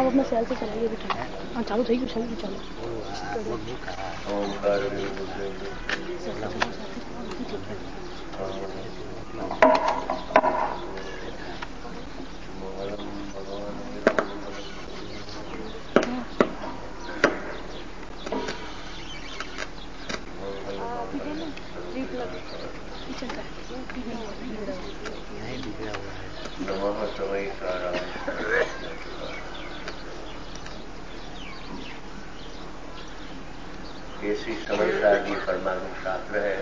आप अपने सेल से चलाइए भी ठीक है। हाँ चालू થઈ ગયું ચાલુ ચાલુ ओंकार नमः समय सारा ऐसी समझदार की परमाणु शास्त्र है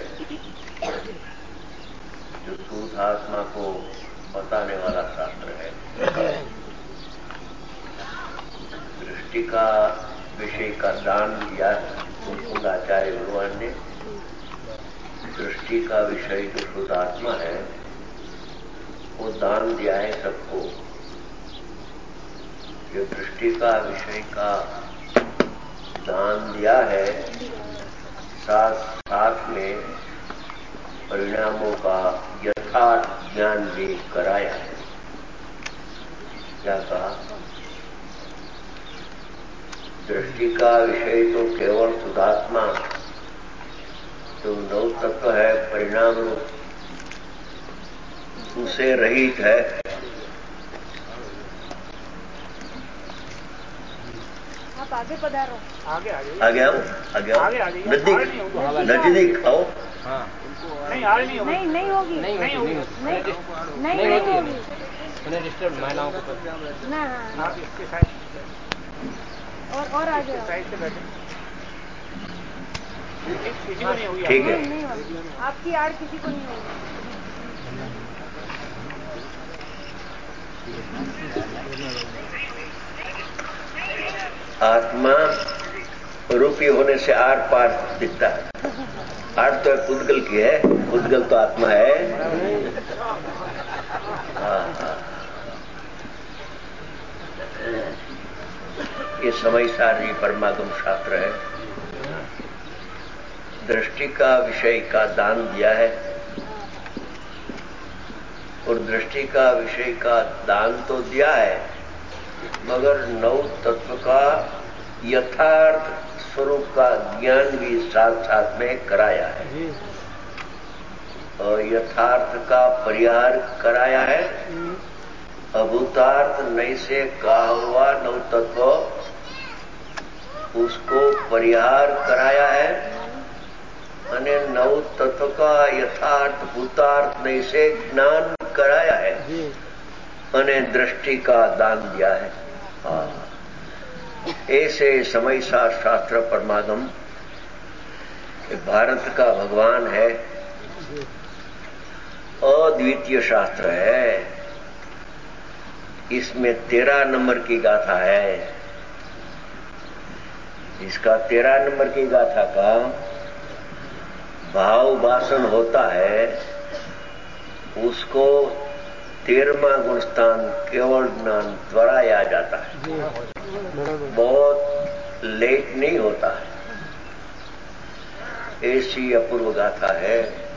जो शुद्ध आत्मा को बताने वाला शास्त्र है। दृष्टि का विषय का दान दिया मुकुंद आचार्य भगवान ने। दृष्टि का विषय जो शुद्ध आत्मा है वो दान दिया है सबको। जो दृष्टि का विषय का दान दिया है साथ साथ में परिणामों का यथार्थ ज्ञान भी कराया है। क्या कहा? दृष्टि का विषय तो केवल शुद्धात्मा जो नव तत्व है परिणाम उसे रहित है। आप आगे पधारो। आगे आओ नजदीक आओ। नहीं होगी नहीं होगी उन्हें डिस्टर्ब महिलाओं को ना और आगे साइड से बैठे ठीक है। नहीं होगी आपकी आड़ किसी को नहीं होगी। आत्मा रूपी होने से आर पार दिखता है। आर तो पुद्गल की है, पुद्गल तो आत्मा है। ये समय सारी परमागम शास्त्र है। दृष्टि का विषय का दान दिया है और दृष्टि का विषय का दान तो दिया है मगर नव तत्व का यथार्थ स्वरूप का ज्ञान भी साथ साथ में कराया है और यथार्थ का परिहार कराया है। अभूतार्थ नहीं से कहा हुआ नव तत्व उसको परिहार कराया है અને नव तत्व का यथार्थ भूतार्थ नहीं से ज्ञान कराया है અને दृष्टि का दान दिया है। ऐसे समय शास्त्र परमागम भारत का भगवान है, अद्वितीय शास्त्र है। इसमें 13 नंबर की गाथा है। इसका 13 नंबर की गाथा का भाव भाषण होता है उसको 13वां गुणस्थान केवल ज्ञान द्वारा आ जाता है। बहुत लेट नहीं होता है। ऐसी अपूर्व गाथा है।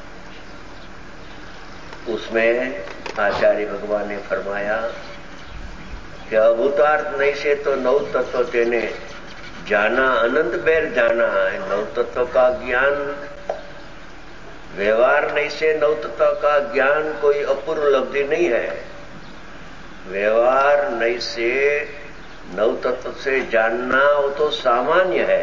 उसमें आचार्य भगवान ने फरमाया कि अभूतार्थ नहीं से तो नव तत्व तेने जाना अनंत बेर जाना है। नव तत्व का ज्ञान व्यवहार नहीं से नव तत्व का ज्ञान कोई अपूर्व उपलब्धि नहीं है। व्यवहार नहीं से नव तत्व से जानना वो तो सामान्य है।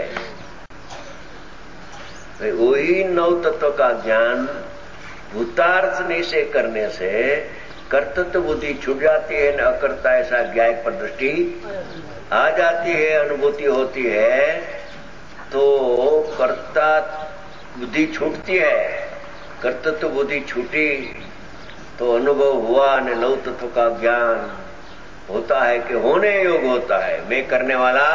वही नव तत्व का ज्ञान भूतार्थ नहीं से करने से कर्तृत्व बुद्धि छूट जाती है न अकर्ता ऐसा ज्ञान पर दृष्टि आ जाती है, अनुभूति होती है तो कर्ता बुद्धि छूटती है। कर्तृत्व बुद्धि छूटी तो अनुभव हुआ न नव तत्व का ज्ञान होता है कि होने योग होता है। मैं करने वाला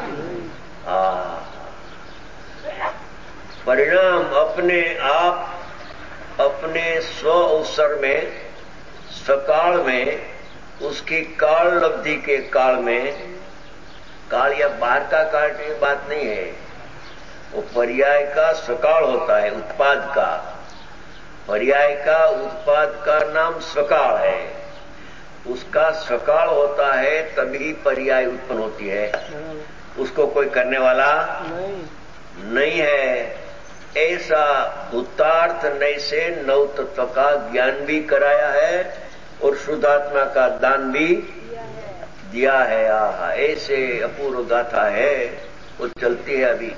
परिणाम अपने आप अपने स्व अवसर में सकाल में उसकी काल लब्धि के काल में काल या बाहर का काल की बात नहीं है। वो पर्याय का सकाल होता है उत्पाद का। पर्याय का उत्पाद का नाम सकाल है। उस जिसका सकाल होता है तभी पर्याय उत्पन्न होती है, उसको कोई करने वाला नहीं है। ऐसा भूतार्थ नय से नव तत्व का ज्ञान भी कराया है और शुद्धात्मा का दान भी दिया है। आहा, ऐसे अपूर्व गाथा है, वो चलती है अभी।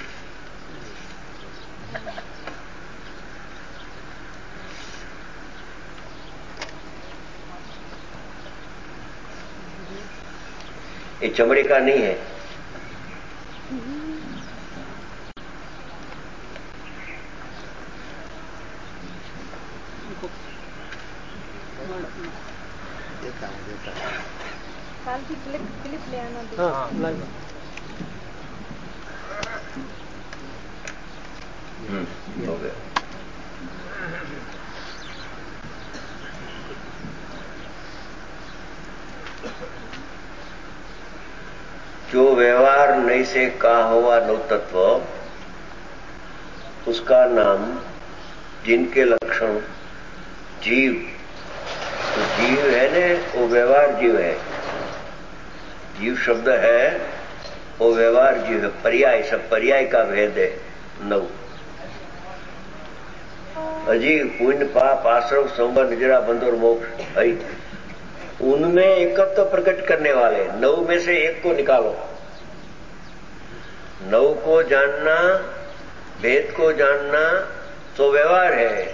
ये चमड़े का नहीं है, साल की क्लिप ले आना। हो गया। जो व्यवहार नहीं से कहा हुआ नव तत्व, उसका नाम, जिनके लक्षण जीव, तो जीव है ने, वो व्यवहार जीव है। जीव शब्द है, वो व्यवहार जीव है। पर्याय, सब पर्याय का भेद है। नव अजीव, पुण्य, पाप, आश्रम, संबंध, निजरा, बंध और मोक्ष है, उनमें एकत्व प्रकट करने वाले। नव में से एक को निकालो। नव को जानना, भेद को जानना तो व्यवहार है,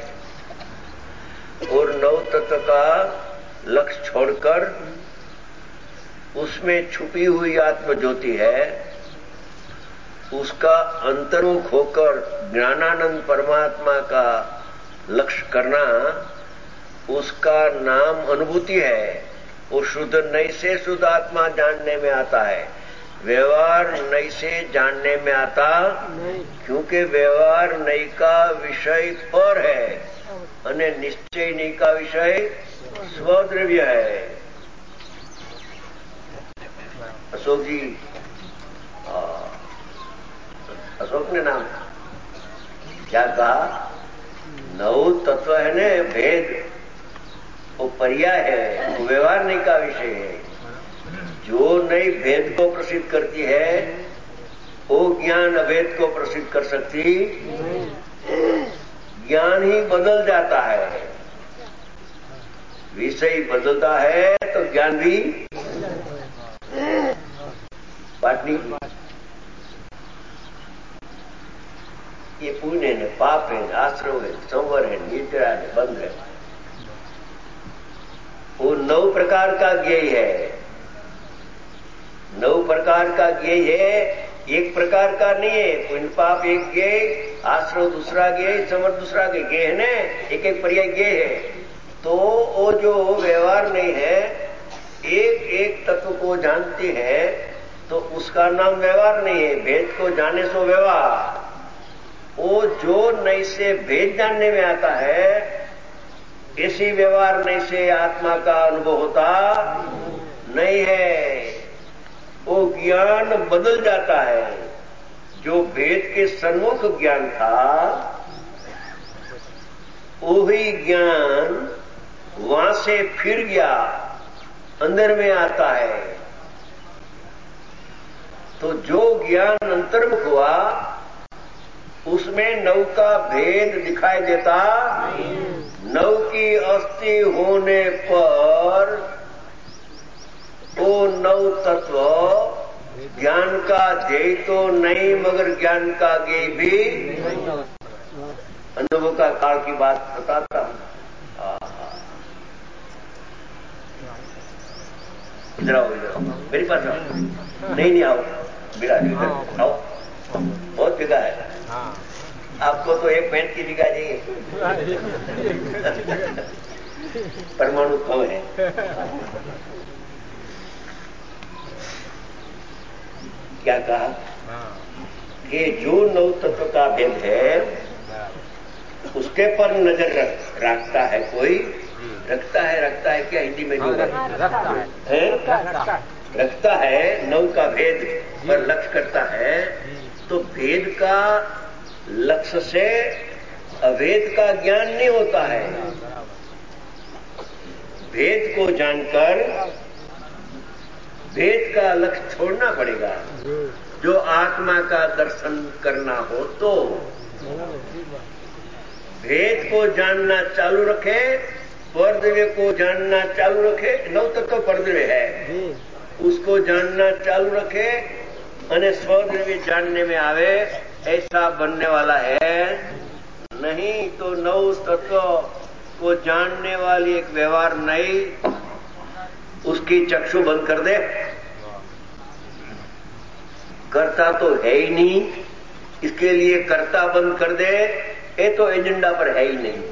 और नव तत्व का लक्ष्य छोड़कर उसमें छुपी हुई आत्म ज्योति है, उसका अंतर्मुख होकर ज्ञानानंद परमात्मा का लक्ष्य करना, उसका नाम अनुभूति है। वो शुद्ध नई से शुद्ध आत्मा जानने में आता है, व्यवहार नई से जानने में आता नहीं, क्योंकि व्यवहार नई का विषय पर है અને निश्चय नई का विषय स्वद्रव्य है। अशोक जी, अशोक ने नाम क्या कहा? नव तत्व है ने, भेद वो पर्याय है, वो व्यवहार नहीं का विषय है। जो नई भेद को प्रसिद्ध करती है, वो ज्ञान अभेद को प्रसिद्ध कर सकती ज्ञान ही बदल जाता है। विषय बदलता है तो ज्ञान भी बाटनी। ये पुण्य है, पाप है, आश्रम है, संवर है, निद्रा है, बंध है, वो 9 प्रकार का ज्ञेय है। 9 प्रकार का ज्ञेय है, एक प्रकार का नहीं है। पुण्य पाप एक ज्ञेय, आश्रम दूसरा ज्ञेय, समर्थ दूसरा ज्ञेय है ना, एक एक पर्याय ज्ञेय है। तो वो जो व्यवहार नहीं है, एक एक तत्व को जानते हैं, तो उसका नाम व्यवहार नहीं है। भेद को जाने सो व्यवहार। वो जो नई से भेद जानने में आता है, इसी व्यवहार नई से आत्मा का अनुभव होता नहीं है। वो ज्ञान बदल जाता है। जो भेद के सन्मुख ज्ञान था, वही ज्ञान वहां से फिर गया, अंदर में आता है। तो जो ज्ञान अंतर्मुख हुआ, उसमें नव का भेद दिखाई देता। नव की अस्थि होने पर वो नव तत्व ज्ञान का ध्येय तो नहीं, मगर ज्ञान का ज्ञेय भी। अनुभव का काल की बात बताता हूं। इधर आओ, इधर आओ, मेरे पास आओ। नहीं आओ, मेरा इधर आओ, बहुत जगह है। आपको तो एक मिनट की जगह चाहिए। परमाणु कम है। क्या कहा कि जो नव तत्व का भेद है, उसके पर नजर रखता है कोई। रखता है क्या हिंदी में? जो रखता है, नव का भेद पर लक्ष्य करता है, तो भेद का लक्ष्य से अभेद का ज्ञान नहीं होता है। भेद को जानकर भेद का लक्ष्य छोड़ना पड़ेगा। जो आत्मा का दर्शन करना हो तो भेद को जानना चालू रखे, परद्रव्य को जानना चालू रखे। नौ तत्व परद्रव्य है, उसको जानना चालू रखे और स्वद्रव्य जानने में आवे, ऐसा बनने वाला है नहीं। तो नौ तत्व को जानने वाली एक व्यवहार नहीं, उसकी चक्षु बंद कर दे। कर्ता तो है ही नहीं, इसके लिए कर्ता बंद कर दे, ये तो एजेंडा पर है ही नहीं।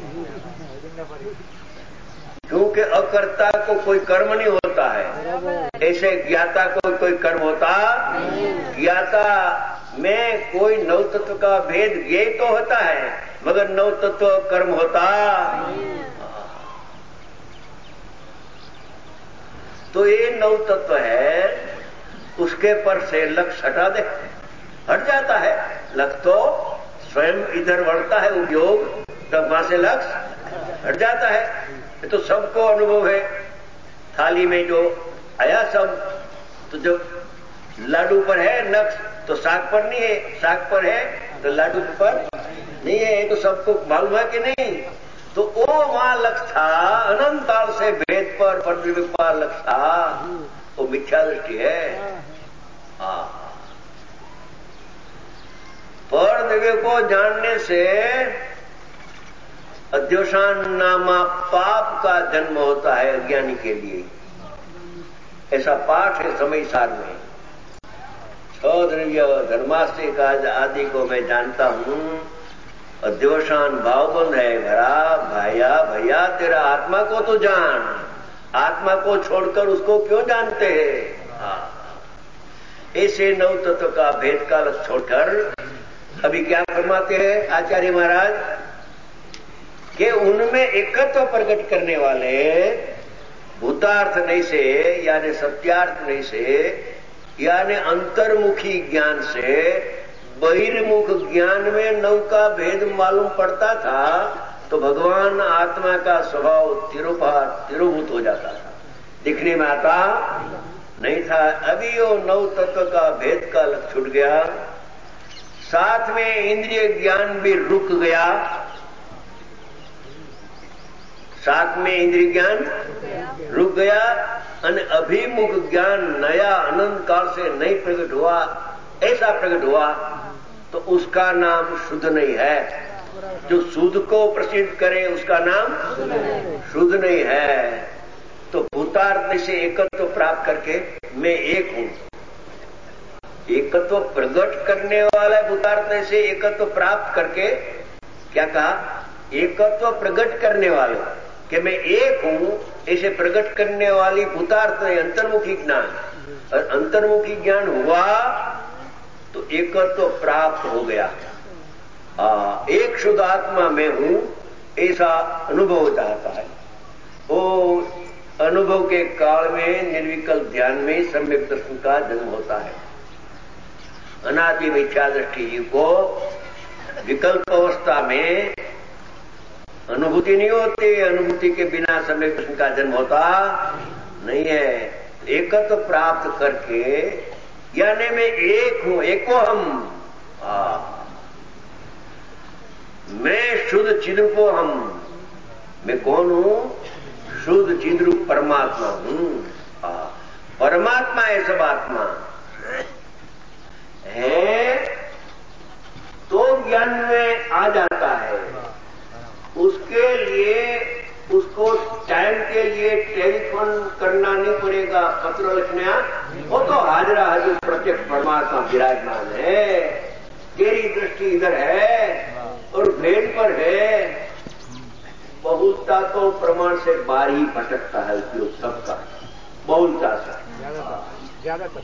क्योंकि अकर्ता को कोई कर्म नहीं होता है, ऐसे ज्ञाता को कोई कर्म होता। ज्ञाता में कोई नौ तत्व का भेद ज्ञेय तो होता है, मगर नौ तत्व कर्म होता। तो ये नौ तत्व है, उसके पर से लक्ष्य हटा दे, हट जाता है लक्ष्य। तो स्वयं इधर बढ़ता है उपयोग, तब वहां से लक्ष्य हट जाता है। ये तो सबको अनुभव है। थाली में जो आया सब, तो जो लाडू पर है लक्ष्य, तो साग पर नहीं है, साग पर है तो लाडू पर नहीं है। ये तो सबको मालूम है कि नहीं। तो वो वहां लक्ष्य था, अनंत काल से भेद पर परद्रव्य पर लक्ष्य था, वो मिथ्या दृष्टि है। परद्रव्य को जानने से अध्यवसान नामा पाप का जन्म होता है अज्ञानी के लिए। ऐसा पाठ है समय सार में। छह द्रव्य धर्मास्तिक आदि को मैं जानता हूं, अध्यवसान भावबंध है भरा। भैया तेरा आत्मा को तो जान, आत्मा को छोड़कर उसको क्यों जानते हैं। ऐसे नौ तत्व का भेद का लक्ष्य छोड़कर अभी क्या फरमाते हैं आचार्य महाराज कि उनमें एकत्व प्रकट करने वाले भूतार्थ नहीं से, यानी सत्यार्थ नहीं से, यानी अंतर्मुखी ज्ञान से बहिर्मुख ज्ञान में नौ का भेद मालूम पड़ता था, तो भगवान आत्मा का स्वभाव तिरोभूत हो जाता था, दिखने में आता नहीं था। अभी वो नौ तत्व का भेद का लक्ष्य छूट गया, साथ में इंद्रिय ज्ञान भी रुक गया। साथ में इंद्रिय ज्ञान रुक गया और अभिमुख ज्ञान नया अनंत काल से नहीं प्रकट हुआ, ऐसा प्रकट हुआ तो उसका नाम शुद्ध नहीं है। जो शुद्ध को प्रसिद्ध करे उसका नाम शुद्ध नहीं है। तो भूतार्थ से एकत्व प्राप्त करके मैं एक हूं, एकत्व प्रकट करने वाला भूतार्थ से एकत्व प्राप्त करके क्या कहा, एकत्व प्रकट करने वाले कि मैं एक हूं, ऐसे प्रकट करने वाली भूतार्थ अंतर्मुखी ज्ञान, और अंतर्मुखी ज्ञान हुआ तो एकत्व प्राप्त हो गया। एक शुद्ध आत्मा में हूं, ऐसा अनुभव चाहता है। वो अनुभव के काल में निर्विकल्प ध्यान में सम्यक दर्शन का जन्म होता है। अनादि मिथ्या दृष्टि को विकल्प अवस्था में अनुभूति नहीं होती, अनुभूति के बिना सम्यक दर्शन का जन्म होता नहीं है। एकत्व प्राप्त करके यानी मैं एक हूं, एको हम, मैं शुद्ध चिद्रूपो हम। मैं कौन हूं? शुद्ध चिद्रूप परमात्मा हूं। परमात्मा है, सब आत्मा है तो ज्ञान में आ जाता है। उसके लिए उसको टाइम के लिए टेलीफोन करना नहीं पड़ेगा, पत्र लिखना, वो तो हाजरा हजूर प्रत्यक्ष परमात्मा विराजमान है। तेरी दृष्टि इधर है और भेद पर है। बहुलता तो प्रमाण से बाहर ही भटकता है उपयोग सबका, बहुलता से ज्यादातर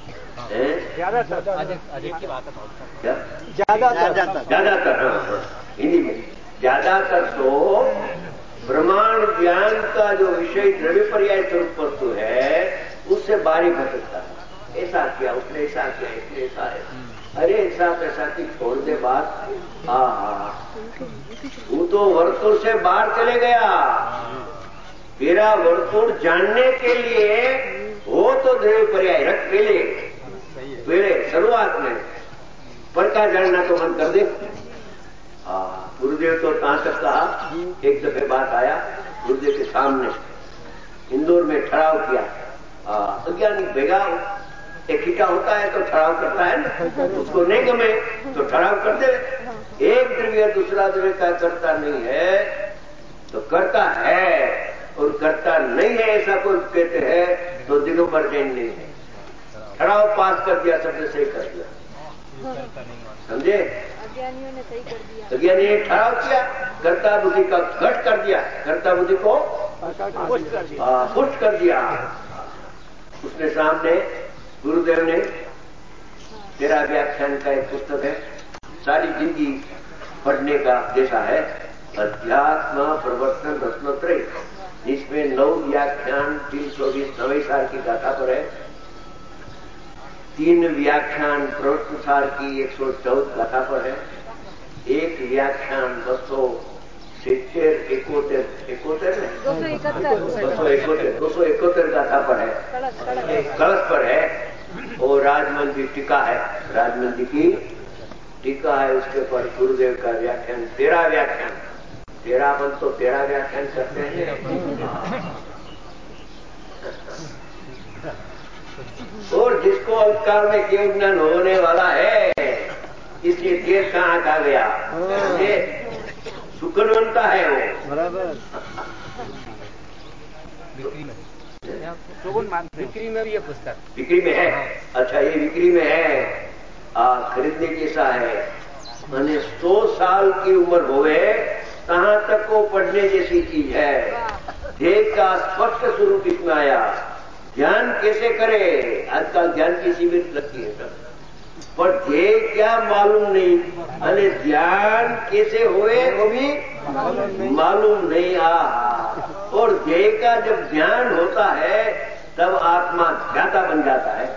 हिंदी में ज्यादातर तो ब्रह्मांड ज्ञान का जो विषय द्रव्य पर्याय स्वरूप वस्तु है उससे बाहरी भटकता है। ऐसा किया उसने, ऐसा किया इसने, ऐसा है, अरे ऐसा पैसा की छोड़ दे बात। वो तो वर्तुल से बाहर चले गया, तेरा वर्तुल जानने के लिए हो तो देव पर्याय रख पहले शुरुआत में पर का जानना तो बंद कर दे। गुरुदेव तो कहां तक कहा, एक दफे बात आया गुरुदेव के सामने, इंदौर में ठहराव किया। अज्ञानी भेगा इकट्ठा होता है तो ठहराव करता है ना, उसको नहीं गमे तो ठहराव कर दे। एक द्रव्य दूसरा द्रव्य का करता नहीं है तो करता है, और करता नहीं है ऐसा कोई कहते हैं तो दिनों पर चैन नहीं है। ठहराव पास कर दिया, सबने सही कर दिया, समझे? अज्ञानियों ने सही कर दिया। अज्ञानी ने ठहराव किया, कर्ता बुद्धि का घट कर दिया, कर्ता बुद्धि को पुष्ट कर दिया। उसने सामने गुरुदेव ने, तेरा व्याख्यान का एक पुस्तक है, सारी जिंदगी पढ़ने का जैसा है, अध्यात्म प्रवर्तन रत्नत्रय, इसमें 9 व्याख्यान 320 नवे साल की गाथा पर है, 3 व्याख्यान प्रवर्तन साल की 114 गाथा पर है, 1 व्याख्यान 271 गाथा पर है, कलश पर है, और राजमल की टीका है, राजमल जी की टीका है, उसके ऊपर गुरुदेव का व्याख्यान, 13 व्याख्यान, 13 बल तो 13 व्याख्यान करते हैं। और जिसको अल्पकाल में केवल ज्ञान होने वाला है, इसलिए देर कहां का गया, सुकनवंता है वो, बराबर। बिक्री में भी ये पुस्तक बिक्री में है। अच्छा, ये बिक्री में है, खरीदने जैसा है। मैंने 100 साल की उम्र होवे कहां तक को पढ़ने जैसी चीज है। देह का स्पष्ट स्वरूप इसमें आया। ध्यान कैसे करे, आजकल ध्यान की शिविर लगती है सब, पर ध्येय क्या मालूम नहीं, अरे ध्यान कैसे हुए वो भी मालूम नहीं। और ध्येय का जब ध्यान होता है तब आत्मा ध्याता बन जाता है।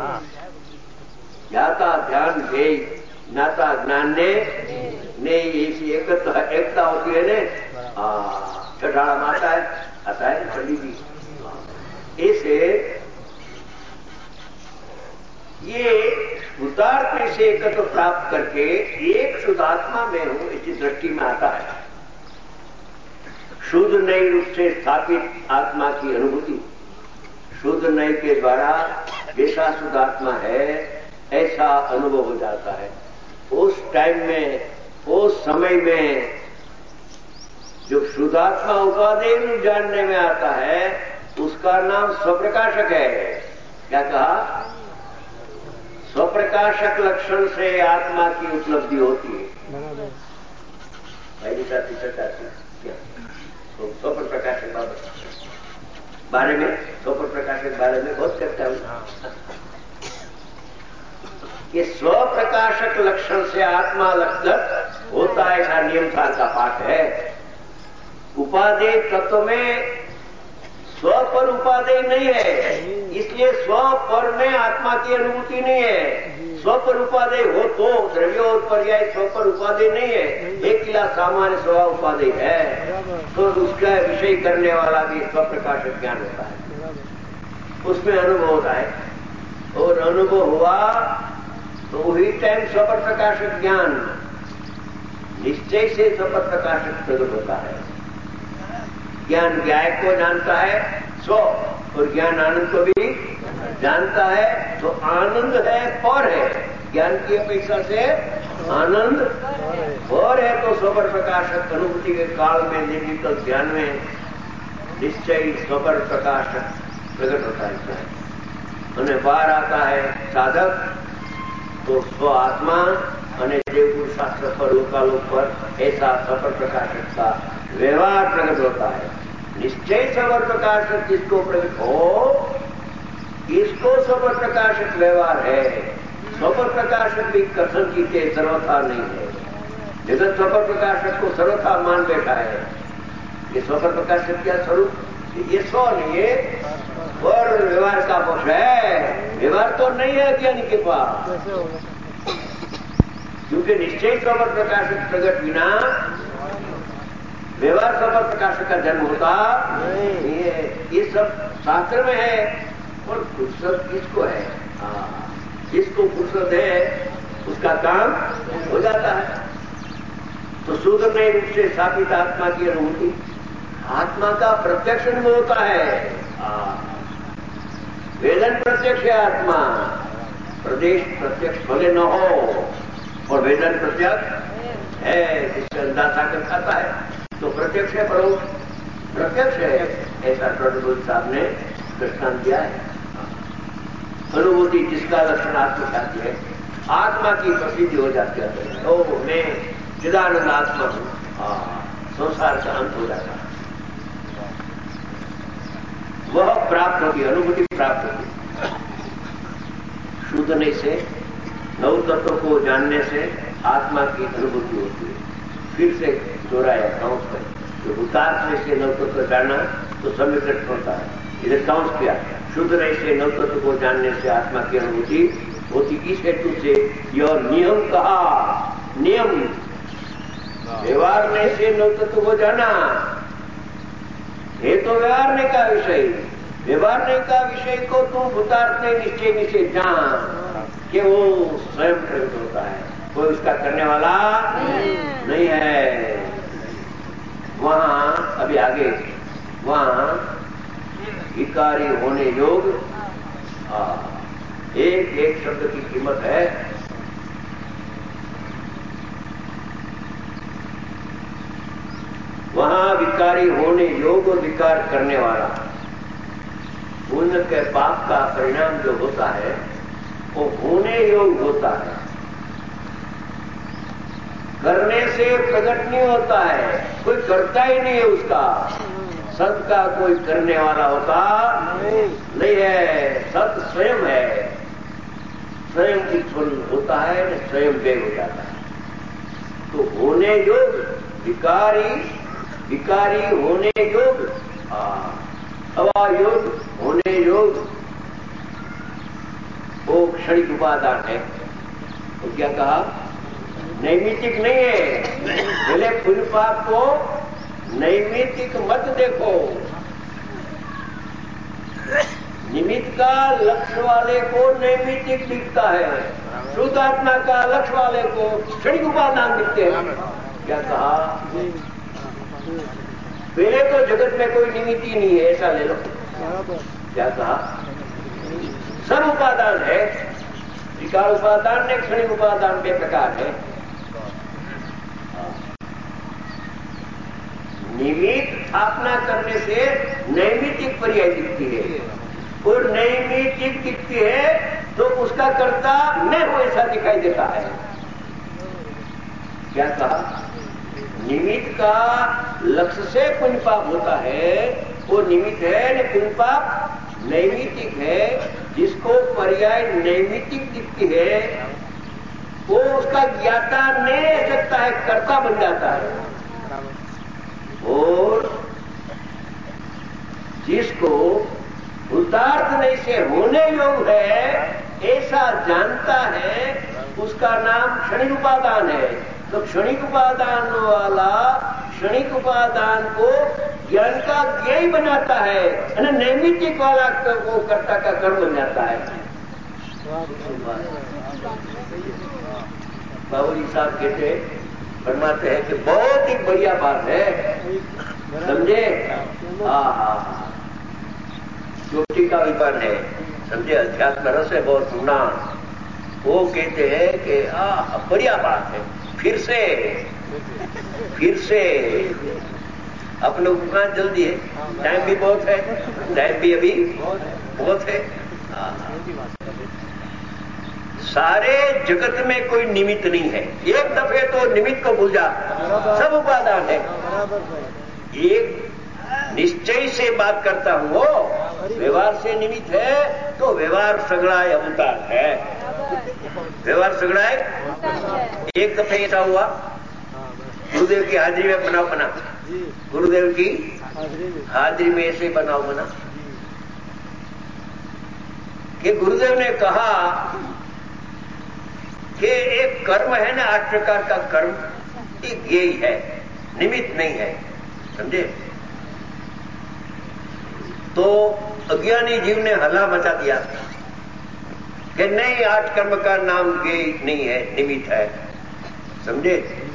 ध्याता ध्यान ध्येय, ज्ञाता ज्ञान ने नहीं, ऐसी एकता होती है ने, चढ़ाड़ा में आता है चली भी। ऐसे ये शुद्धात्मा से एकत्व प्राप्त करके एक शुद्धात्मा में हूं इसी दृष्टि में आता है। शुद्ध नए रूप से स्थापित आत्मा की अनुभूति, शुद्ध नए के द्वारा जैसा शुद्धात्मा है ऐसा अनुभव हो जाता है। उस टाइम में, उस समय में जो शुद्धात्मा उपादेय रूप जानने में आता है उसका नाम स्वप्रकाशक है। क्या कहा? स्वप्रकाशक लक्षण से आत्मा की उपलब्धि होती है। पहली साथी चर्चा क्या तो स्वप्रकाशक बारे में, स्वप्रकाशक बारे में बहुत चर्चा हुई। ये स्वप्रकाशक लक्षण से आत्मा लक्षण होता है, ऐसा नियम सार का पाठ है। उपादेय तत्व में स्व पर उपादेय नहीं है, इसलिए स्व पर में आत्मा की अनुभूति नहीं है। स्व पर उपादेय हो तो द्रव्यों पर्याय स्व पर उपादेय नहीं है, एक किला सामान्य स्वभाव उपादेय है, तो उसका विषय करने वाला भी स्व प्रकाशक ज्ञान होता है, उसमें अनुभव होता है। और अनुभव हुआ तो वही टाइम स्व पर प्रकाशक ज्ञान निश्चय से स्व पर प्रकाशक प्रकट होता है। ज्ञान ज्ञायक को जानता है स्व, और ज्ञान आनंद को भी जानता है, तो आनंद है पर है, ज्ञान की अपेक्षा से आनंद और है, तो स्व पर प्रकाशक अनुभूति के काल में निर्विकल्प ध्यान में निश्चय स्व पर प्रकाशक प्रकट होता है। उन्हें बाहर आता है साधक तो स्व आत्मा અને देवगुरु शास्त्र पर लोकालोक पर ऐसा सफल प्रकाशक का व्यवहार प्रकट होता है। निश्चय सफल प्रकाशक जिसको प्रकट हो, इसको सफल प्रकाशक व्यवहार है। सफल प्रकाशक भी कथन की के सर्वथा नहीं है। जगत सफल प्रकाशक को सर्वथा मान बैठा है। ये सफल प्रकाशक क्या स्वरूप, ये स्व नहीं है और व्यवहार का पक्ष है। व्यवहार तो नहीं है अज्ञानी के पास, क्योंकि निश्चय सफल प्रकाशक प्रकट बिना व्यवहार स्वभाव प्रकाश का जन्म होता नहीं है। ये सब शास्त्र में है। और फुर्सत किसको है? जिसको फुर्सत है उसका काम हो जाता है। तो सूत्रमय रूप से स्थापित आत्मा की अनुभूति, आत्मा का प्रत्यक्ष अनुभव होता है। वेदन प्रत्यक्ष है आत्मा, प्रदेश प्रत्यक्ष भले न हो और वेदन प्रत्यक्ष है, जिससे अंधा सागर खाता है तो प्रत्यक्ष है, परोक्ष प्रत्यक्ष है। ऐसा टोटल साहब ने दृष्टांत दिया है। अनुभूति जिसका लक्षण आत्मख्याति है, आत्मा की प्रसिद्धि हो जाती है। ओ मैं चिदानंद आत्मा हूं, संसार का अंत हो जाता है। वह प्राप्त होती, अनुभूति प्राप्त होती। शूदने से, नव तत्व को जानने से आत्मा की अनुभूति होती है। फिर से दोहराया काउंस पर, तो भूतार्थ से नव तत्व जानना तो समीकृत होता है। इधर काउंस किया, शूदने से नव तत्व को जानने से आत्मा की अनुभूति होती। इस हेतु से यह नियम कहा। नियम व्यवहारने से नव तत्व को जाना, ये तो व्यवहारने का विषय। व्यवहारने का विषय को तुम भूतार्थ में निश्चय जान कि वो स्वयं प्रकट होता है, कोई उसका करने वाला नहीं है। वहां अभी आगे वहां विकारी होने योग, एक एक शब्द की कीमत है। वहां विकारी होने योग और विकार करने वाला, पुण्य के पाप का परिणाम जो होता है वो होने योग होता है, करने से प्रकट नहीं होता है। कोई करता ही नहीं है उसका। सत का कोई करने वाला होता नहीं है। सत स्वयं है, स्वयं उत्पन्न होता है, स्वयं व्यय हो जाता है। तो होने योग विकारी होने योग, अवायोग होने योग, वो क्षणिक उपादान है। तो क्या कहा? नैमित्तिक नहीं है। पहले पुण्य पाप को नैमित्तिक मत देखो। निमित्त का लक्ष्य वाले को नैमित्तिक दिखता है, शुद्ध आत्मा का लक्ष्य वाले को क्षणिक उपादान दिखते हैं। क्या कहा? पहले तो जगत में कोई निमित्त ही नहीं है, ऐसा ले लो। क्या कहा? सब उपादान है। विकार उपादान ने क्षणिक उपादान के प्रकार है। निमित्त स्थापना करने से नैमित्तिक पर्याय दिखती है, और नैमित्तिक दिखती है तो उसका कर्ता मैं हूं ऐसा दिखाई देता है। क्या कहा? निमित्त का लक्ष्य से पुण्य पाप होता है, वो निमित्त है न पुण्य पाप नैमित्तिक है। जिसको पर्याय नैमित्तिक दिखती है वो उसका ज्ञाता नहीं रह सकता है, कर्ता बन जाता है। और जिसको भूतार्थ नहीं से होने योग है ऐसा जानता है, उसका नाम क्षणिक उपादान है। तो क्षणिक उपादान वाला क्षणिक उपादान को ज्ञान का ज्ञेय बनाता है, नैमित्तिक वाला वो कर्ता का कर्म बन जाता है। बाबूजी साहब कहते फरमाते हैं कि बहुत ही बढ़िया बात है, समझे? चोटी का विपान है, समझे? अध्यात्म रस है बहुत सुना। वो कहते हैं कि बढ़िया बात है। फिर से अपने ऊपर जल्दी है, टाइम भी बहुत है, टाइम भी अभी बहुत है। सारे जगत में कोई निमित्त नहीं है। एक दफे तो निमित्त को भूल जा, सब उपादान है। एक निश्चय से बात करता हूं, वो व्यवहार से निमित्त है तो व्यवहार सगड़ाए अवतार है। व्यवहार सगड़ाए एक दफे ऐसा हुआ, गुरुदेव की हाजिरी में बना, गुरुदेव की हाजिरी में ऐसे बना कि गुरुदेव ने कहा कि एक कर्म है ना, 8 प्रकार का कर्म, ये ज्ञेय है, निमित्त नहीं है। समझे? तो अज्ञानी जीव ने हल्ला मचा दिया कि नहीं, 8 कर्म का नाम ये नहीं है, निमित्त है। समझे?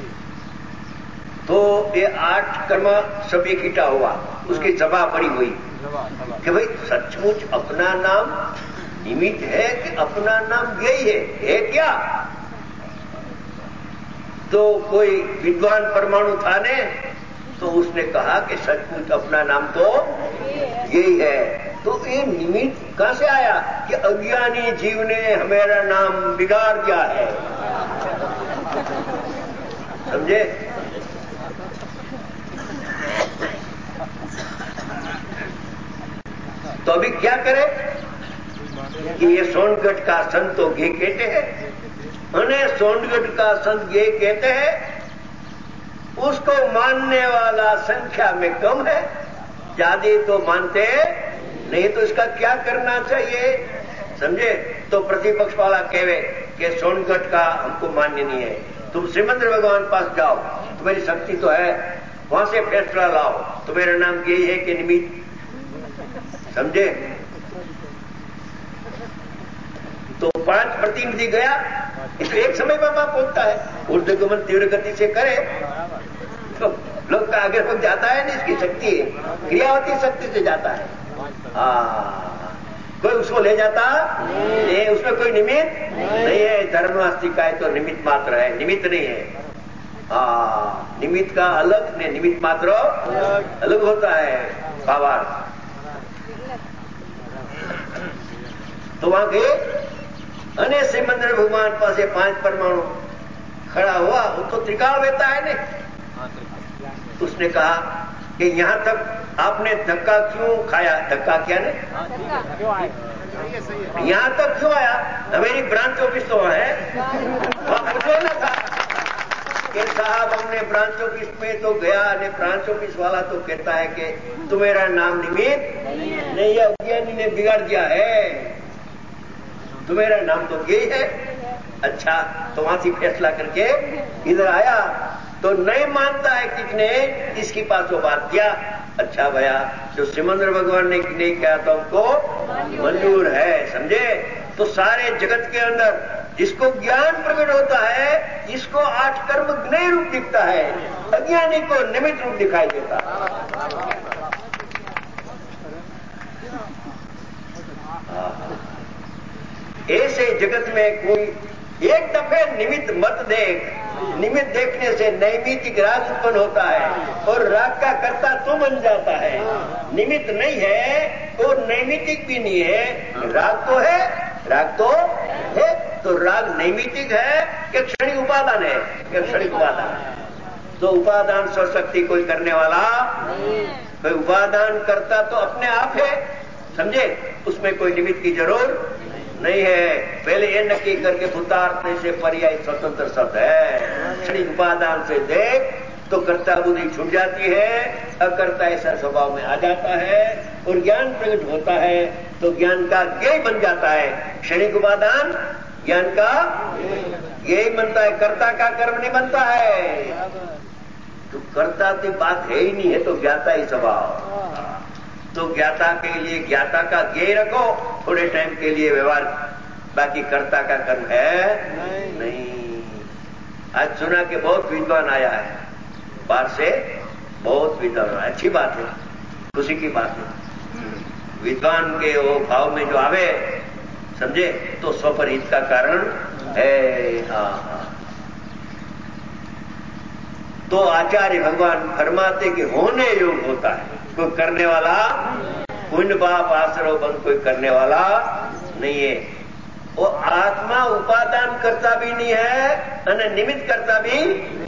तो ये 8 कर्म सब इकट्ठा हुआ, उसकी सभा पड़ी हुई कि भाई सचमुच अपना नाम निमित्त है कि अपना नाम यही है क्या? तो कोई विद्वान परमाणु था ने, तो उसने कहा कि सचमुच अपना नाम तो यही है। तो ये निमित्त कहां से आया कि अज्ञानी जीव ने हमारा नाम बिगाड़ दिया है। समझे? तो अभी क्या करे कि ये सोनगढ़ का संत तो ये कहते हैं, उन्हें सोनगढ़ का संत ये कहते हैं, उसको मानने वाला संख्या में कम है, ज्यादा तो मानते नहीं, तो इसका क्या करना चाहिए? समझे? तो प्रतिपक्ष वाला कहे कि सोनगढ़ का हमको मान्य नहीं है, तुम श्रीमंद्र भगवान पास जाओ, तुम्हारी शक्ति तो है, वहां से फैसला लाओ, तुम्हारा नाम यही है कि निमित्त। समझे? तो 5 प्रतिनिधि गया, इसलिए एक समय में वहां पहुंचता है, ऊर्ध्वगमन तीव्र गति से करे तो लोग का आगे पहुंच जाता है ना, इसकी शक्ति है, क्रियावती शक्ति से जाता है। कोई उसको ले जाता नहीं, उसमें कोई निमित्त नहीं है। धर्मवास्ती का है तो निमित्त मात्र है, निमित्त नहीं है। निमित्त का अलग ने निमित्त मात्र अलग होता है भावार्थ। तो वहां गए अने श्रीमंद्र भगवान पास 5 परमाणु खड़ा हुआ, वो तो त्रिकाल रहता है ने। उसने कहा कि यहां तक आपने धक्का क्यों खाया? धक्का क्या ने? यहां तक क्यों आया? हमारी ब्रांच ऑफिस तो है, वहां पूछो ना था कि साहब हमने ब्रांच ऑफिस में तो गया, ने ब्रांच ऑफिस वाला तो कहता है कि तुम्हारा नाम निमित्त नहीं, अज्ञानी ने बिगाड़ दिया है, तुम्हारा नाम तो यही है। अच्छा, तो वहां से फैसला करके इधर आया, तो नहीं मानता है किसने, इसके पास वो बात किया। अच्छा भैया, जो श्रीमंद्र भगवान ने नहीं किया तो हमको मंजूर है। समझे? तो सारे जगत के अंदर जिसको ज्ञान प्रकट होता है, इसको 8 कर्म ज्ञेय रूप दिखता है, अज्ञानी को निमित्त रूप दिखाई देता है। ऐसे जगत में कोई एक दफे निमित्त मत देख। निमित्त देखने से नैमित्तिक राग उत्पन्न होता है और राग का कर्ता तो बन जाता है। निमित्त नहीं है और नैमित्तिक भी नहीं है, राग तो है, राग तो है। तो राग नैमित्तिक है कि क्षणिक उपादान है? कि क्षणिक उपादान। तो उपादान स्वशक्ति कोई करने वाला कोई उपादान करता तो अपने आप है। समझे? उसमें कोई निमित्त की जरूरत नहीं है। पहले ये नक्की करके भूतार्थ से पर्याय स्वतंत्र शब्द है। क्षणिक उपादान से देख तो कर्ता बुद्धि छूट जाती है, अकर्ता ऐसा स्वभाव में आ जाता है और ज्ञान प्रकट होता है तो ज्ञान का ज्ञेय बन जाता है। क्षणिक उपादान ज्ञान का यही बनता है, कर्ता का कर्म नहीं बनता है। तो कर्ता की बात है ही नहीं है, तो ज्ञाता ही स्वभाव। तो ज्ञाता के लिए ज्ञाता का ज्ञेय रखो थोड़े टाइम के लिए व्यवहार, बाकी कर्ता का कर्म है नहीं। आज सुना कि बहुत विद्वान आया है बाहर से, बहुत विद्वान, अच्छी बात है, खुशी की बात है। विद्वान के वो भाव में जो आवे, समझे, तो स्वपरहित का कारण है। हाँ। तो आचार्य भगवान फरमाते कि होने योग होता है, कोई करने वाला, पुण्य पाप आश्रव बंद कोई करने वाला नहीं है। वो आत्मा उपादान करता भी नहीं है और निमित्त करता भी।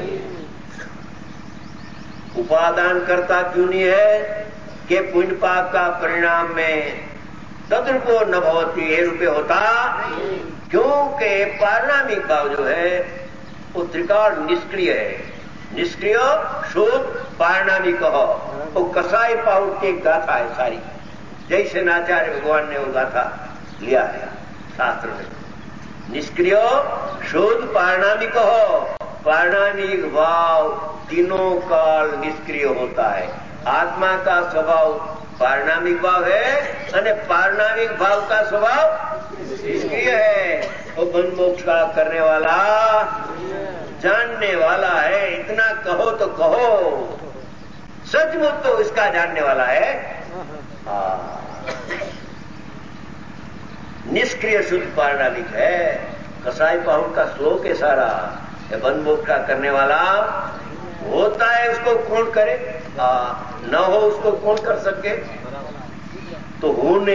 उपादान करता क्यों नहीं है कि पुण्य पाप का परिणाम में तद्रूपो न भवती ये रूपे होता, क्योंकि पारिणामिक भाव जो है वो त्रिकाल निष्क्रिय है। निष्क्रिय शुद्ध पारिणामिक हो, वो कसाई पाउट की गाथा है सारी, जैसे आचार्य भगवान ने वो गाथा लिया है शास्त्र में। निष्क्रिय शुद्ध पारिणामिक हो, पारिणामिक भाव तीनों काल निष्क्रिय होता है। आत्मा का स्वभाव पारिणामिक भाव है અને पारिणामिक भाव का स्वभाव निष्क्रिय है। वो बंध मोक्ष का करने वाला जानने वाला है। इतना कहो तो कहो, सचमुच तो इसका जानने वाला है। निष्क्रिय शुद्ध पारिणामिक है। कसाई पाहुन का श्लोक है सारा। ये बंध मोक्ष का करने वाला होता है, उसको कौन करे? न हो उसको कौन कर सके? तो होने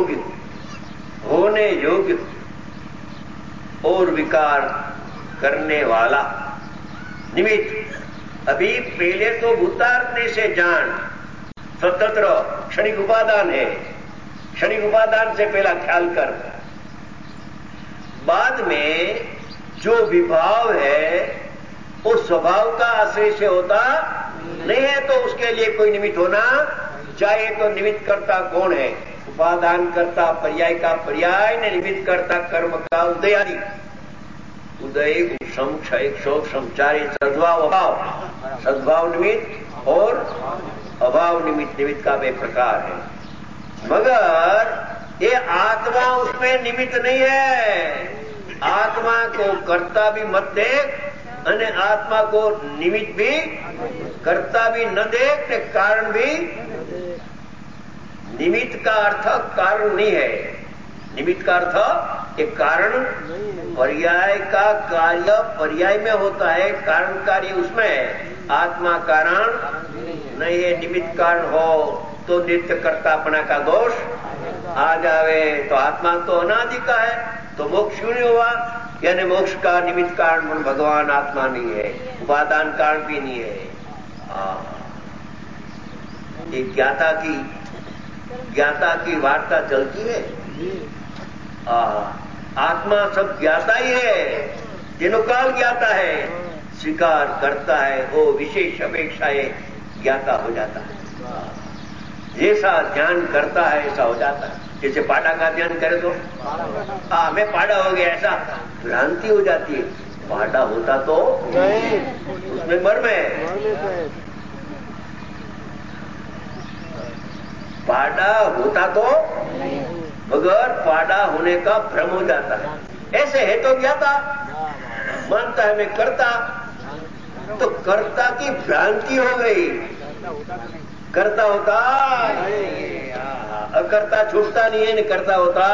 योग्य और विकार करने वाला निमित्त। अभी पहले तो भूतार्थने से जान स्वतंत्र क्षणिक उपादान है। क्षणिक उपादान से पहला ख्याल कर, बाद में जो विभाव है वो स्वभाव का आश्रय से होता नहीं है, तो उसके लिए कोई निमित्त होना चाहिए। तो निमित्त करता कौन है? उपादान करता पर्याय का पर्याय ने निमित्त करता कर्म का उदय आदि। उदय सम क्षय शोक समचारी सद्भाव अभाव, सद्भाव निमित्त और अभाव निमित्त। निमित्त का वे प्रकार है, मगर ये आत्मा उसमें निमित्त नहीं है। आत्मा को कर्ता भी मत देख અને आत्मा को निमित्त भी कर्ता भी न देख, कारण भी। निमित्त का अर्थ कारण नहीं है। निमित्त का अर्थ एक कारण, पर्याय का कार्य पर्याय में होता है, कारण कार्य उसमें है। आत्मा कारण नहीं है। निमित्त कारण हो तो नित्य कर्तापना का दोष आ जावे। तो आत्मा तो अनादि का है, तो मोक्ष क्यों नहीं हुआ? यानी मोक्ष का निमित्त कारण भगवान आत्मा नहीं है, उपादान कारण भी नहीं है। ये ज्ञाता की वार्ता चलती है। आत्मा सब ज्ञाता ही है, दिनों काल ज्ञाता है, स्वीकार करता है, वो विशेष अपेक्षाएं ज्ञाता हो जाता है। जैसा ध्यान करता है ऐसा हो जाता है। जैसे पाड़ा का ध्यान करे तो मैं पाड़ा हो गया, ऐसा भ्रांति हो जाती है। पाड़ा होता तो उसमें मर्म है। पाड़ा होता तो मगर पाड़ा होने का भ्रम हो जाता है। ऐसे है तो ज्ञाता, मानता है मैं करता, तो कर्ता की भ्रांति हो गई। करता होता अकर्ता छूटता नहीं है, करता होता।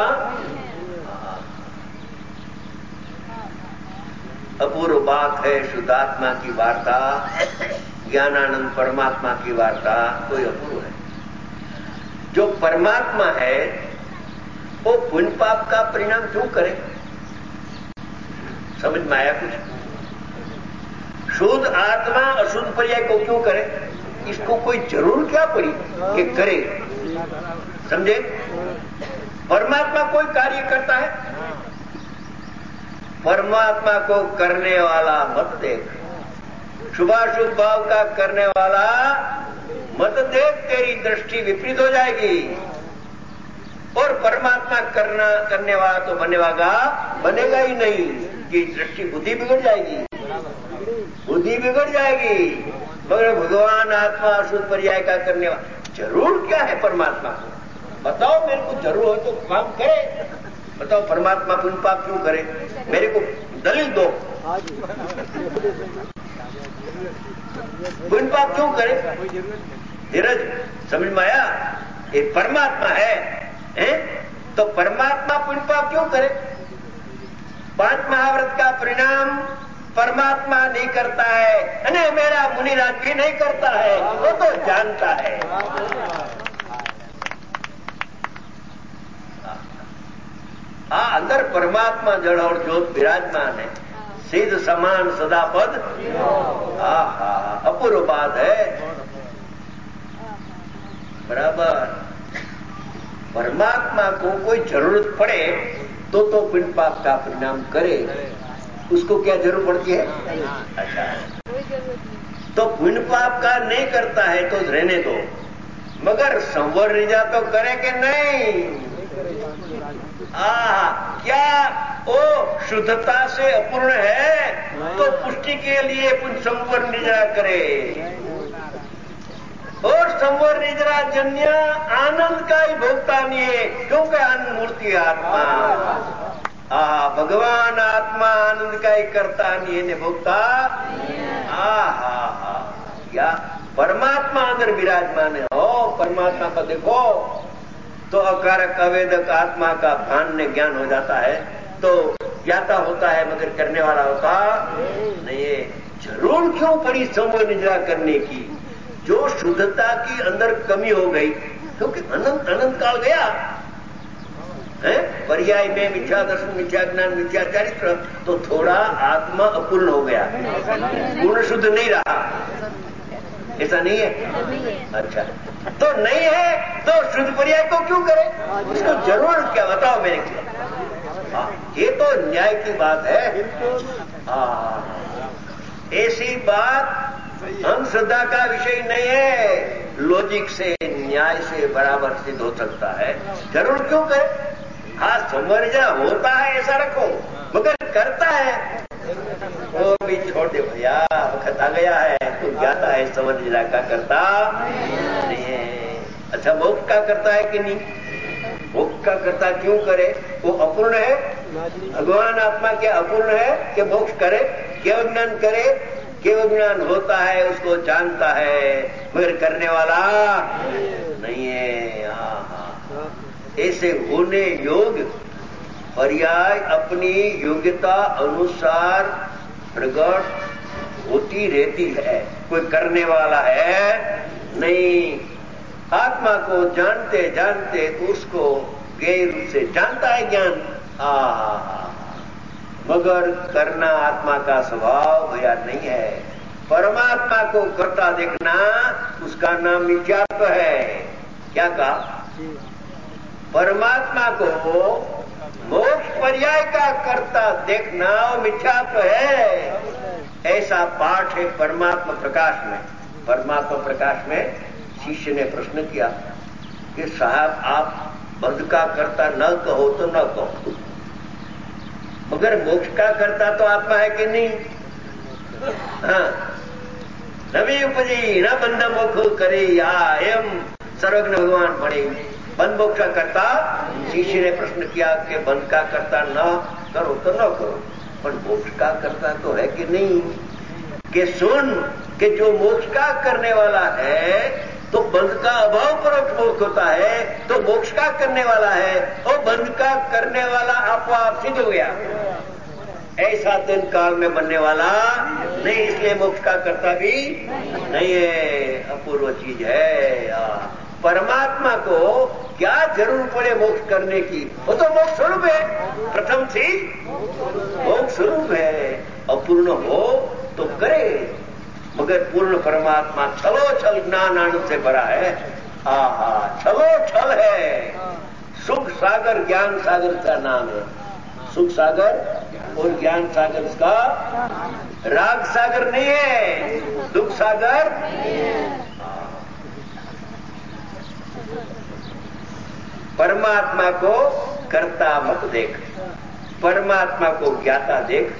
अपूर्व बात है शुद्धात्मा की वार्ता, ज्ञानानंद परमात्मा की वार्ता कोई अपूर्व है। जो परमात्मा है वो पुण्य पाप का परिणाम क्यों करे? समझ में आया कुछ? शुद्ध आत्मा अशुद्ध पर्याय को क्यों करे? इसको कोई जरूर क्या पड़ी कि करे? समझे? परमात्मा कोई कार्य करता है, परमात्मा को करने वाला मत देख। शुभाशुभ भाव का करने वाला मत देख, तेरी दृष्टि विपरीत हो जाएगी। और परमात्मा करने वाला तो बनेगा ही नहीं, कि दृष्टि बुद्धि बिगड़ जाएगी, बुद्धि बिगड़ जाएगी। मगर भगवान आत्मा अशुद्ध पर्याय का करने वाला जरूर क्या है परमात्मा को? बताओ मेरे को, जरूर हो तो काम करे। बताओ परमात्मा पुण्य पाप क्यों करे? मेरे को दलील दो, पुण्य पाप क्यों करे? धीरज, समझ में आया? ये परमात्मा है तो परमात्मा पुण्य पाप क्यों करे? 5 महाव्रत का परिणाम परमात्मा नहीं करता है, अने मेरा मुनिराज भी नहीं करता है, वो तो जानता है। अंदर परमात्मा जड़ और ज्योत विराजमान है, सिद्ध समान सदा पद। अपूर्व बात है। बराबर परमात्मा को कोई जरूरत पड़े तो पुण्य पाप का परिणाम करे। उसको क्या जरूरत पड़ती है? अच्छा, कोई जरूरत नहीं। तो पुण्य पाप का नहीं करता है तो रहने दो, मगर संवर रिजा तो करे कि नहीं? क्या वो शुद्धता से अपूर्ण है तो पुष्टि के लिए पुण्य संवर निजा करे। और संवर निद्रा जन्य आनंद का ही भोगता नहीं है, क्योंकि आनंद मूर्ति आत्मा। भगवान आत्मा आनंद का ही करता नहीं है, भोगता। या परमात्मा अंदर विराजमान है। परमात्मा को देखो तो अकारक अवेदक आत्मा का भान ने ज्ञान हो जाता है, तो ज्ञाता होता है मगर करने वाला होता नहीं है। जरूर क्यों पड़ी संवर निद्रा करने की? जो शुद्धता की अंदर कमी हो गई, क्योंकि अनंत अनंत काल गया है, पर्याय में मिथ्या दर्शन, मिथ्या ज्ञान, मिथ्या चरित्र, तो थोड़ा आत्मा अपूर्ण हो गया, पूर्ण शुद्ध नहीं रहा। ऐसा नहीं है? अच्छा, तो नहीं है तो शुद्ध पर्याय को क्यों करे? उसको जरूर क्या बताओ मेरे को। ये तो न्याय की बात है। ऐसी बात अंधश्रद्धा का विषय नहीं है, लॉजिक से न्याय से बराबर सिद्ध हो सकता है। जरूर क्यों करे? समर्जा होता है ऐसा रखो, मगर करता है वो भी छोड़ दे भैया, वक्त आ गया है, तो जाता है समर्जा का करता नहीं है। अच्छा, मोक्ष का करता है कि नहीं? मोक्ष का करता क्यों करे? वो अपूर्ण है? भगवान आत्मा क्या अपूर्ण है कि मोक्ष करे? केवल ज्ञान करे? केवल ज्ञान होता है, उसको जानता है, मगर करने वाला नहीं है। ऐसे होने योग पर्याय अपनी योग्यता अनुसार प्रकट होती रहती है, कोई करने वाला है नहीं। आत्मा को जानते जानते उसको गहरे रूप से जानता है ज्ञान, मगर करना आत्मा का स्वभाव भया नहीं है। परमात्मा को करता देखना उसका नाम मिथ्यात्व है। क्या कहा? परमात्मा को मोक्ष पर्याय का करता देखना मिथ्यात्व है। ऐसा पाठ है परमात्मा प्रकाश में। परमात्मा प्रकाश में शिष्य ने प्रश्न किया कि साहब आप बंध का करता न कहो तो न कहो, मगर मोक्ष का करता तो आत्मा है कि नहीं? नवी उपजी न बंध मोक्ष करे या एम सर्वज्ञ भगवान पड़े। बंध मोक्ष का करता शिष्य ने प्रश्न किया कि बंध का करता न करो तो न करो, पर मोक्ष का करता तो है कि नहीं? कि सुन कि जो मोक्ष का करने वाला है तो बंध का अभाव पर मोक्ष होता है, तो मोक्ष का करने वाला है और बंध का करने वाला आपो सिद्ध हो गया। ऐसा दिन काल में बनने वाला नहीं, इसलिए मोक्ष का करता भी नहीं है, अपूर्व चीज है। परमात्मा को क्या जरूर पड़े मोक्ष करने की? वो तो मोक्ष स्वरूप है, प्रथम चीज मोक्ष स्वरूप है। अपूर्ण हो तो करे, मगर पूर्ण परमात्मा छलो छल ज्ञान आनंद से भरा है। छलो छल है। सुख सागर ज्ञान सागर का नाम है। सुख सागर और ज्ञान सागर इसका, राग सागर नहीं है, दुख सागर। परमात्मा को कर्ता मत देख, परमात्मा को ज्ञाता देख।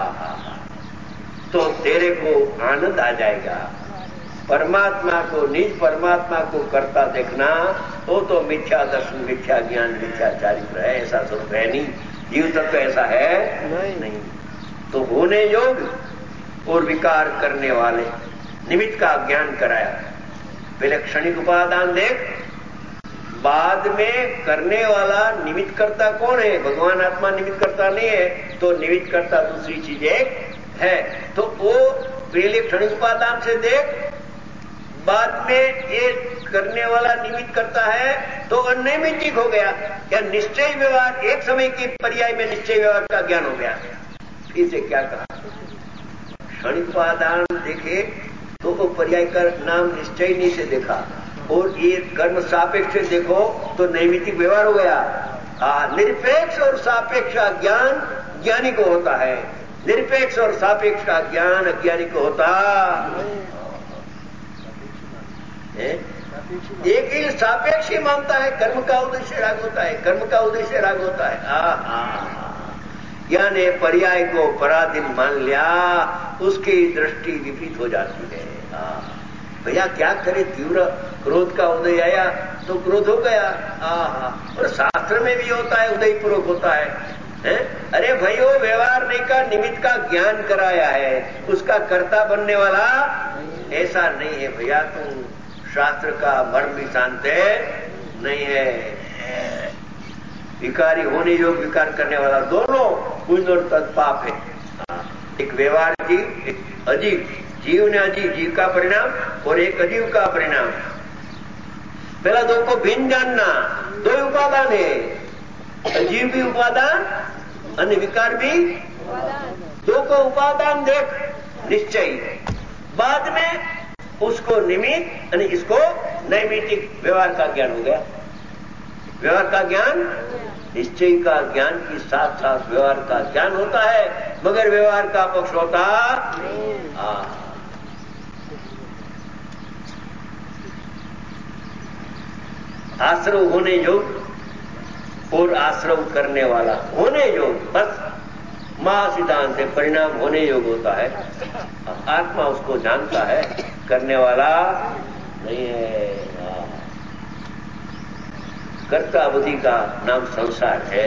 तो तेरे को आनंद आ जाएगा। परमात्मा को, निज परमात्मा को कर्ता देखना वो तो मिथ्या दर्शन, मिथ्या ज्ञान, मिथ्या चारित्र है, ऐसा स्वरूप है नहीं। जीव तत्व ऐसा है नहीं। तो होने योग और विकार करने वाले निमित्त का ज्ञान कराया। पहले क्षणिक उपादान देख, बाद में करने वाला निमित्त करता कौन है? भगवान आत्मा निमित्त करता नहीं है, तो निमित्त करता दूसरी चीज एक है। तो वो पहले क्षणिक उपादान से देख, बाद में ये करने वाला निमित्त करता है तो अनैमित्तिक हो गया। क्या निश्चय व्यवहार, एक समय के पर्याय में निश्चय व्यवहार का ज्ञान हो गया। फिर से क्या कहा? क्षणिक उपादान देखे तो वो पर्याय का नाम निश्चय नहीं से देखा, और ये कर्म सापेक्ष से देखो तो नैमित्तिक व्यवहार हो गया। निरपेक्ष और सापेक्ष का ज्ञान ज्ञानी को होता है, निरपेक्ष और सापेक्ष का ज्ञान अज्ञानी को होता है। एक ही सापेक्ष ही मानता है, कर्म का उद्देश्य राग होता है, कर्म का उद्देश्य राग होता है। यानी पर्याय को पराधीन मान लिया, उसकी दृष्टि विपरीत हो जाती है। भैया क्या करे, तीव्र क्रोध का उदय आया तो क्रोध हो गया। आहा, और शास्त्र में भी होता है, उदयपूर्वक होता है। अरे भाइयों, व्यवहार नहीं का निमित्त का ज्ञान कराया है, उसका कर्ता बनने वाला ऐसा नहीं है भैया। तुम शास्त्र का मर्म भी जानते नहीं है। विकारी होने योग विकार करने वाला दोनों पुण्य और तत्पाप है। एक व्यवहार जीव, एक अजीव। जीव ने अजीव, जीव का परिणाम और एक अजीव का परिणाम। पहला दो को भिन्न जानना। दो उपादान है, अजीव भी उपादान अन्य विकार भी। दो को उपादान देख निश्चय, बाद में उसको निमित्त यानी इसको नैमित्तिक व्यवहार का ज्ञान हो गया। व्यवहार का ज्ञान निश्चय का ज्ञान के साथ साथ व्यवहार का ज्ञान होता है, मगर व्यवहार का पक्ष होता आश्रव होने योग और आश्रव करने वाला होने योग, बस महासिद्धांत से परिणाम होने योग होता है। आत्मा उसको जानता है, करने वाला नहीं है। कर्ता बुद्धि का नाम संसार है,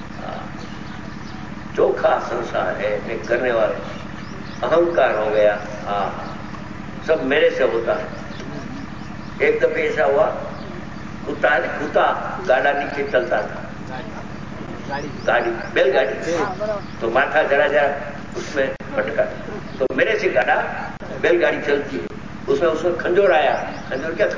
चोखा संसार है। मैं करने वाला अहंकार हो गया। सब मेरे से होता है। एक दफे ऐसा हुआ, कुत्ता गाड़ा नीचे चलता था, गाड़ी बैलगाड़ी, तो माथा जरा जरा उसमें फटका, तो मेरे से गाड़ा बैलगाड़ी चलती है, उसमें खंजोर आया। खंजोर क्या,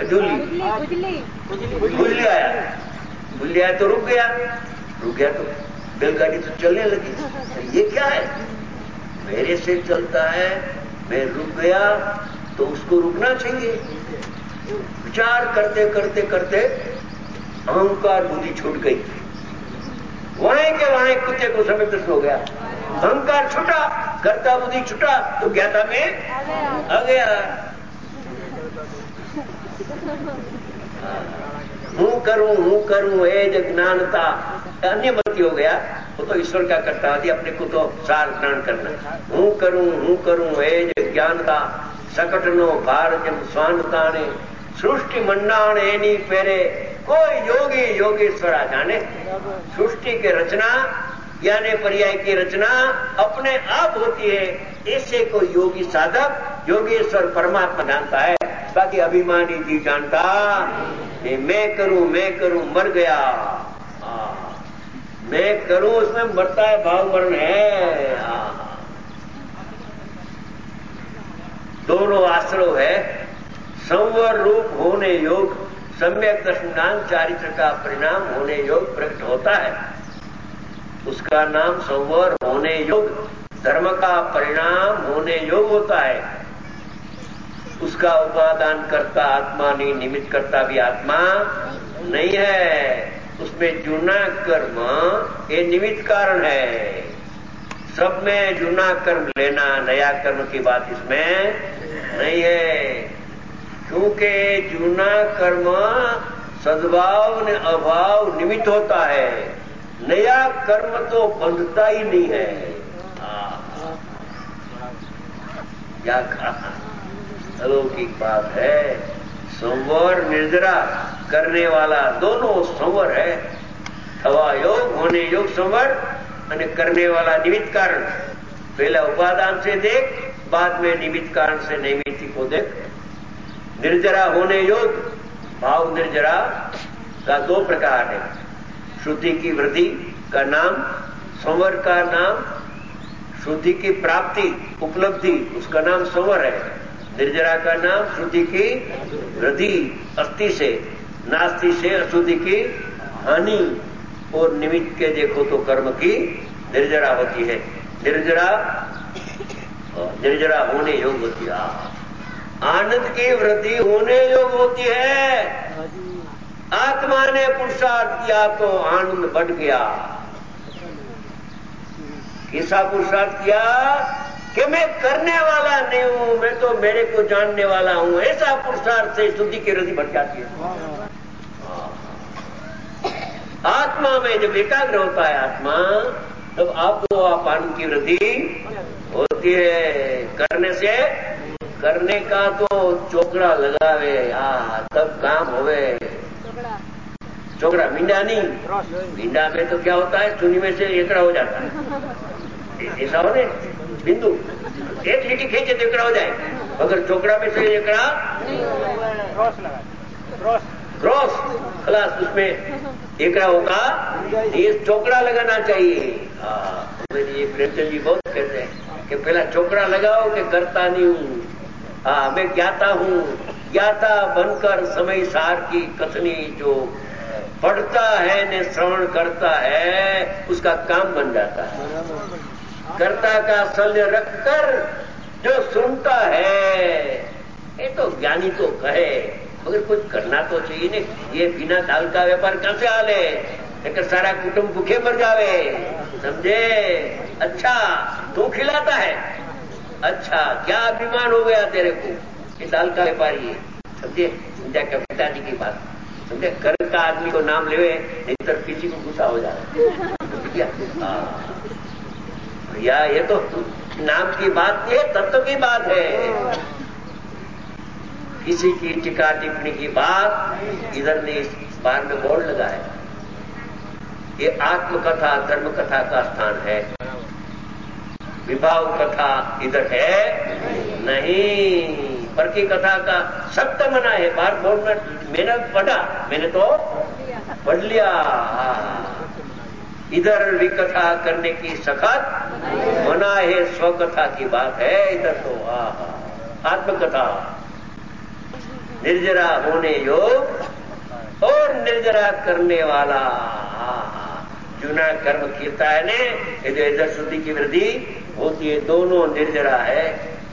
खुजली आया। खुजली आया तो रुक गया तो बैलगाड़ी तो चलने लगी। ये क्या है, मेरे से चलता है, मैं रुक गया तो उसको रुकना चाहिए। विचार करते करते करते अहंकार बुद्धि छूट गई। वहीं के वहीं कुत्ते को समय दर्शन हो गया। अहंकार छूटा, कर्ता बुद्धि छूटा, तो ज्ञाता में आ गया। हूं करूं ए ज्ञानता अन्यमति हो गया। वो तो ईश्वर का कर्ता थी, अपने को तो सार ग्रहण करना। हूं करूं ए ज्ञानता सकटनो भार जम स्वानता ने सृष्टि मंडाण एनी पेरे कोई योगी योगेश्वरा जाने। सृष्टि की रचना यानी पर्याय की रचना अपने आप होती है, ऐसे कोई योगी साधक योगेश्वर परमात्मा जानता है। बाकी अभिमानी जी जानता मैं करूं मर गया। मैं करूं उसमें मरता है, भाव मरण है। दोनों आश्रव है। संवर रूप होने योग, सम्यक दर्शनान चारित्र का परिणाम होने योग प्रकट होता है, उसका नाम संवर होने योग। धर्म का परिणाम होने योग होता है, उसका उपादान करता आत्मा नहीं, निमित्त करता भी आत्मा नहीं है। उसमें जुना कर्म ये निमित्त कारण है। सब में जुना कर्म लेना, नया कर्म की बात इसमें नहीं है, क्योंकि जुना कर्म सद्भाव ने अभाव निमित्त होता है। नया कर्म तो बंधता ही नहीं है। क्या कहा, अलौकिक बात है। संवर निर्जरा करने वाला दोनों संवर है। थवा योग होने योग संवर અને करने वाला निमित्त कारण। पहला उपादान से देख, बाद में निमित्त कारण से नैमित्तिक को देख। निर्जरा होने योग, भाव निर्जरा का दो प्रकार है। शुद्धि की वृद्धि का नाम संवर का नाम, शुद्धि की प्राप्ति उपलब्धि उसका नाम संवर है। निर्जरा का नाम शुद्धि की वृद्धि, अस्थि से नास्ति से अशुद्धि की हानि, और निमित्त के देखो तो कर्म की निर्जरा होती है। निर्जरा होने योग होती है। आनंद की वृद्धि होने योग होती है। आत्मा ने पुरुषार्थ किया तो आनंद बढ़ गया। कैसा पुरुषार्थ किया कि मैं करने वाला नहीं हूं, मैं तो मेरे को जानने वाला हूं, ऐसा पुरुषार्थ से शुद्धि की वृद्धि बढ़ जाती है। आत्मा में जब एकाग्र होता है आत्मा, तब आपको आप आनंद की वृद्धि होती है। करने से करने का तो चोकड़ा लगावे, तब काम होवे। चोकड़ा मींडा नहीं, मींडा में तो क्या होता है, चुनी में से एकड़ा हो जाता है, ऐसा हो ने बिंदु, एक लीटी खींचे तो एकड़ा हो जाए, अगर चोकड़ा में से एकड़ा क्रॉस खलास, उसमें एकड़ा होगा, ये चोकड़ा लगाना चाहिए। मेरी ये प्रेमचंद जी बहुत कहते हैं कि पहला चोकड़ा लगाओ कि करता नहीं हूं। मैं ज्ञाता हूं, ज्ञाता बनकर समय सार की कथनी, जो पढ़ता है ने श्रवण करता है उसका काम बन जाता है। कर्ता का शल्य रखकर जो सुनता है, ये तो ज्ञानी तो कहे, मगर कुछ करना तो चाहिए नहीं। ये बिना दाल का व्यापार कैसे हाले, लेकिन सारा कुटुंब भूखे मर जावे, समझे। अच्छा तू खिलाता है, अच्छा क्या अभिमान हो गया तेरे को, ये दाल का व्यापारी है, समझे। समझा क्या पिताजी की बात, समझे। घर का आदमी को नाम लेवे, नहीं तो किसी को गुस्सा हो जाए। भैया ये तो नाम की बात नहीं है, तत्व की बात है। किसी की टीका टिप्पणी की बात इधर ने इस बार में बोर्ड लगा है, ये आत्मकथा धर्म कथा का स्थान है, विभाव कथा इधर है नहीं। पर की कथा का सत्य मना है, बार बोर्ड में मैंने पढ़ा, मैंने तो पढ़ लिया। इधर विकथा करने की सखत मना है, स्वकथा की बात है इधर तो। आत्मकथा निर्जरा होने योग और निर्जरा करने वाला, जुना कर्म कीता है ने, इधर शुद्धि की वृद्धि होती है, दोनों निर्जरा है।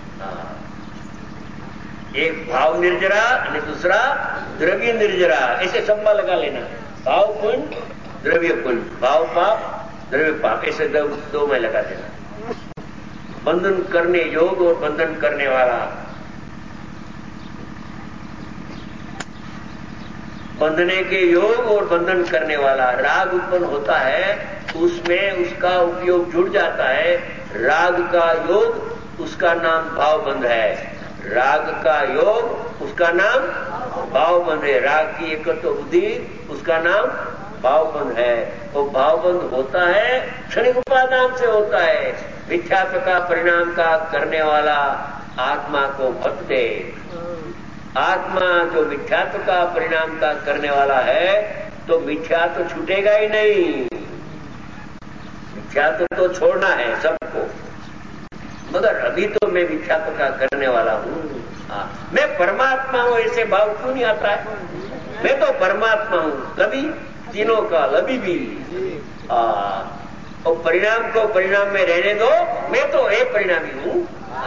एक भाव निर्जरा और दूसरा द्रव्य निर्जरा, ऐसे शब्द लगा लेना, भाव पुण्य द्रव्य पुण्य, भाव पाप द्रव्य पाप, ऐसे दो में लगा देना। बंधन करने योग और बंधन करने वाला, बंधने के योग और बंधन करने वाला। राग उत्पन्न होता है, उसमें उसका उपयोग जुड़ जाता है, राग का योग उसका नाम भावबंध है, राग का योग उसका नाम भावबंध है, राग की एकत्व बुद्धि उसका नाम भावबंध है। वो भावबंध होता है क्षणिक उपादान से होता है, मिथ्यात्व का परिणाम का करने वाला आत्मा को मत दे। आत्मा जो मिथ्यात्व का परिणाम का करने वाला है, तो मिथ्यात्व छूटेगा ही नहीं, मिथ्यात्व तो छोड़ना है सबको, मगर अभी तो मैं मिथ्यात्व का करने वाला हूं। मैं परमात्मा हूं, ऐसे भाव क्यों नहीं आता है। मैं तो परमात्मा हूं, कभी तीनों का लभी भी। और परिणाम को परिणाम में रहने दो, मैं तो एक परिणामी हूं।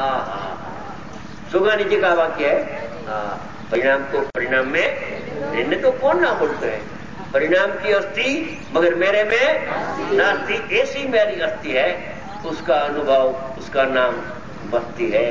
सुगानी जी का वाक्य है, परिणाम को परिणाम में रहने तो कौन ना बोलते हैं। परिणाम की अस्थि मगर मेरे में नास्ति, ऐसी मेरी अस्थि है, उसका अनुभव, उसका नाम मस्ती है।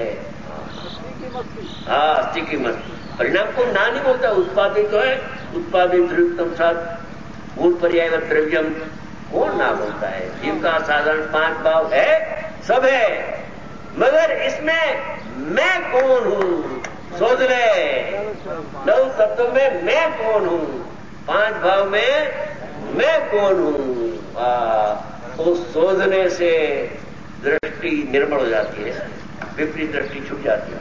अस्थि की मस्ती, परिणाम को ना नहीं बोलता, उत्पादित तो है, उत्पादित द्रव्यम साथ मूल पर्याय द्रव्यम, कौन ना बोलता है। जीव का साधारण 5 भाव है, सब है, मगर इसमें मैं कौन हूं सोच ले। 9 तत्व में मैं कौन हूं, 5 भाव में मैं कौन हूं, उस सोचने से दृष्टि निर्मल हो जाती है, विपरीत दृष्टि छूट जाती है।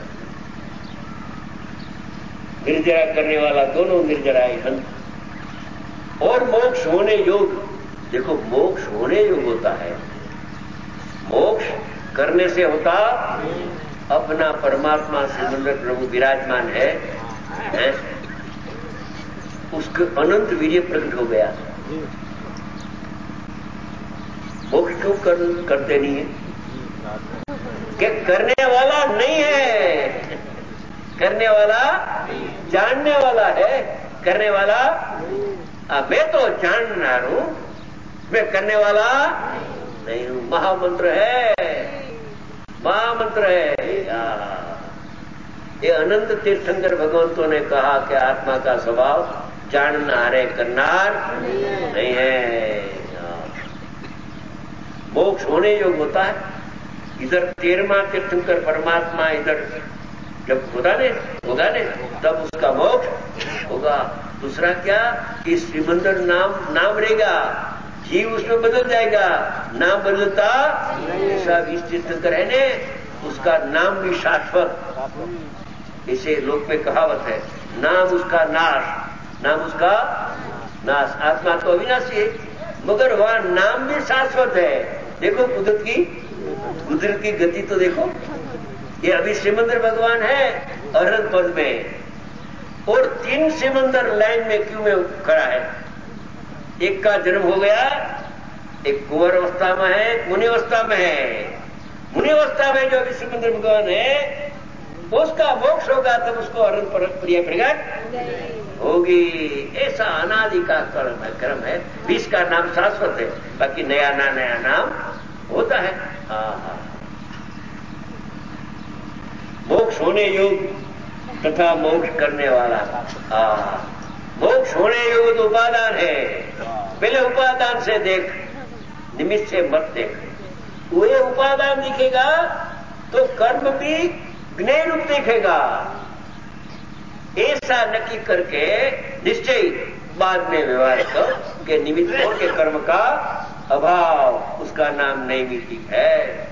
निर्जरा करने वाला दोनों निर्जराए हंत और मोक्ष होने योग। देखो मोक्ष होने योग होता है, मोक्ष करने से होता, अपना परमात्मा सिमंदर प्रभु विराजमान है, उसके अनंत वीर्य प्रकट हो गया। मोक्ष क्यों करते नहीं है, कि करने वाला नहीं है, करने वाला जानने वाला है, करने वाला मैं तो जानना हूं, मैं करने वाला नहीं हूं। महामंत्र है, महामंत्र है। ये अनंत तीर्थंकर भगवंतों ने कहा कि आत्मा का स्वभाव जाननार है, करनार नहीं है। मोक्ष होने योग होता है। इधर 13वां तीर्थंकर परमात्मा इधर जब होगा ने तब उसका मोक्ष होगा। दूसरा क्या कि श्रीमंदर नाम रहेगा, जीव उसमें बदल जाएगा, नाम बदलता ऐसा विष तीर्थंकर है ने, उसका नाम भी शाश्वत। इसे लोक में कहावत है, नाम उसका नाश। आत्मा तो अविनाशी है, मगर वह नाम भी शाश्वत है। देखो कुदरत की गति तो देखो। ये अभी सिमंदर भगवान है अरहत पद में, और 3 सिमंदर लाइन में क्यों में खड़ा है। एक का जन्म हो गया, एक कुंवर अवस्था में है, एक मुनि अवस्था में है। मुनि अवस्था में जो अभी सिमंदर भगवान है, उसका मोक्ष होगा तब उसको अरहत पर प्रिय प्रगट होगी। ऐसा अनादि का क्रम है। विष का नाम शाश्वत है, बाकी नया नाम होता है। मोक्ष होने योग तथा मोक्ष करने वाला। मोक्ष होने योग तो उपादान है। पहले उपादान से देख, निमित्त से मत देख। वह उपादान दिखेगा तो कर्म भी ज्ञेय रूप दिखेगा। ऐसा नक्की करके निश्चय बाद में व्यवहार कर के निमित्त हो के कर्म का अभाव, उसका नाम नैमित्तिक है।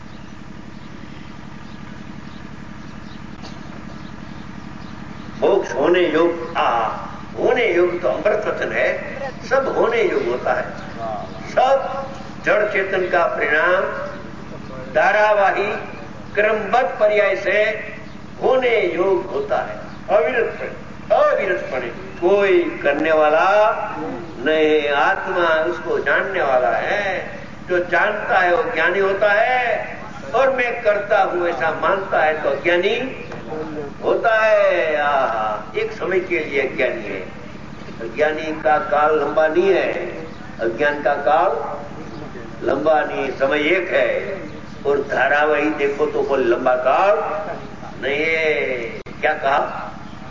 मोक्ष होने योग होने योग तो अमृत वचन है। सब होने योग होता है। सब जड़ चेतन का परिणाम धारावाही क्रमबद्ध पर्याय से होने योग होता है। अविरतपणे कोई करने वाला नहीं, आत्मा उसको जानने वाला है। जो जानता है वो ज्ञानी होता है, और मैं करता हूं ऐसा मानता है तो अज्ञानी होता है। एक समय के लिए ज्ञानी है। अज्ञानी का काल लंबा नहीं है, अज्ञान का काल लंबा नहीं, समय एक है। और धारावाही देखो तो कोई लंबा काल नहीं है। क्या कहा?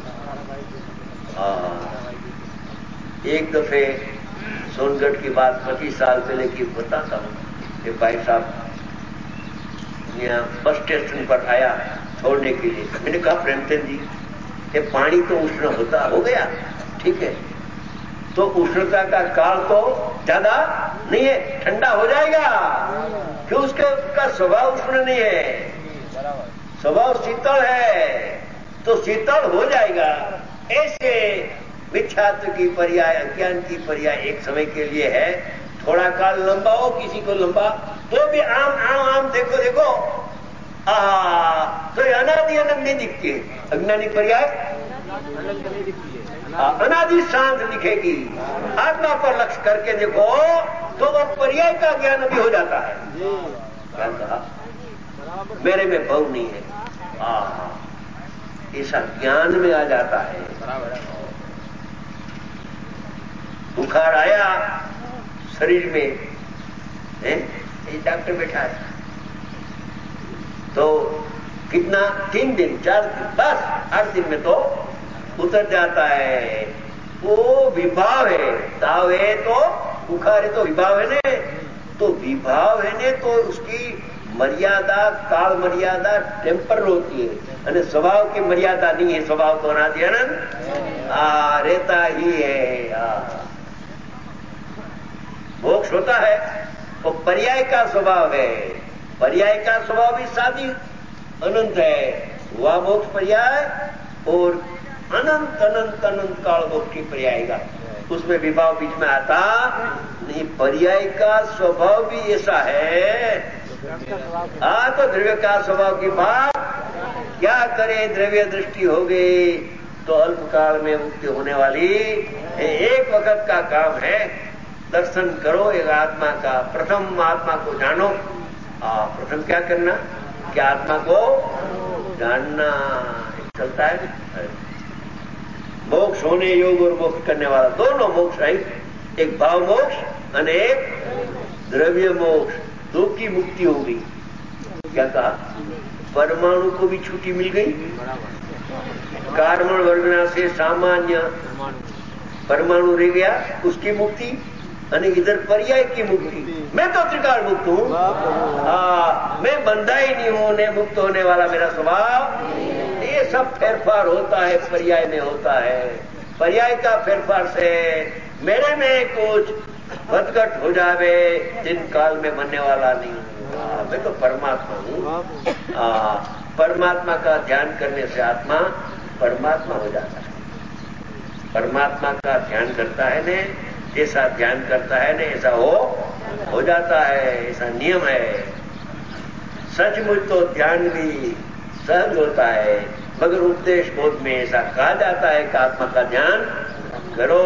एक दफे सोनगढ़ की बात 25 साल पहले की बताता हूं। कि भाई साहब यहाँ बस स्टेशन पर आया छोड़ने के लिए। मैंने कहा प्रेमचंद जी, ये पानी तो उष्ण होता हो गया, ठीक है, तो उष्णता का काल तो ज्यादा नहीं है, ठंडा हो जाएगा। क्यों? उसका स्वभाव उष्ण नहीं है, स्वभाव शीतल है, तो शीतल हो जाएगा। ऐसे मिथ्यात्व की पर्याय, अज्ञान की पर्याय एक समय के लिए है। थोड़ा काल लंबा हो, किसी को लंबा, तो भी आम देखो तो अनादि अनंत नहीं दिखती है। अज्ञानी पर्याय अनादि शांत दिखेगी। आत्मा पर लक्ष्य करके देखो तो वह पर्याय का ज्ञान अभी हो जाता है। क्या कहा? मेरे में बहु नहीं है, ऐसा ज्ञान में आ जाता है। बुखार आया शरीर में, डॉक्टर बैठा है, तो कितना 3 दिन 4 दिन, बस 8 दिन में तो उतर जाता है। वो विभाव है, ताव है तो बुखार है तो विभाव है ने, तो विभाव है ने तो उसकी मर्यादा, काल मर्यादा टेम्पर होती है, और स्वभाव की मर्यादा नहीं है। स्वभाव तो अनादि अनंत रहता ही है। मोक्ष होता है वो पर्याय का स्वभाव है। पर्याय का स्वभाव भी शादी अनंत है, वह मोक्ष पर्याय, और अनंत अनंत अनंत काल मोक्ष की पर्याय का, उसमें विभाव बीच में आता नहीं। पर्याय का स्वभाव भी ऐसा है। तो द्रव्य का स्वभाव की बात क्या करे, द्रव्य दृष्टि हो गई तो अल्पकाल में मुक्ति होने वाली एक वक्त का काम है। दर्शन करो एक आत्मा का, प्रथम आत्मा को जानो। प्रथम क्या करना? क्या आत्मा को जानना चलता है। मोक्ष होने योग और मोक्ष करने वाला, दोनों मोक्ष है। एक भाव मोक्ष और एक द्रव्य मोक्ष, दो की मुक्ति हो गई। क्या कहा? परमाणु को भी छुट्टी मिल गई। कार्बन वर्गना से सामान्य परमाणु रह गया, उसकी मुक्ति, और इधर पर्याय की मुक्ति। मैं तो त्रिकाल मुक्त हूं, मैं बंधा ही नहीं हूं, ने मुक्त होने वाला मेरा स्वभाव। ये ये सब फेरफार होता है, पर्याय में होता है। पर्याय का फेरफार से मेरे में कुछ बदगट हो जावे, दिन काल में बनने वाला नहीं हूं। मैं तो परमात्मा हूं। परमात्मा का ध्यान करने से आत्मा परमात्मा हो जाता है। परमात्मा का ध्यान करता है ने, जैसा ध्यान करता है ने ऐसा हो जाता है, ऐसा नियम है। सचमुच तो ध्यान भी सहज होता है, मगर उपदेश बोध में ऐसा कहा जाता है कि आत्मा का ध्यान करो।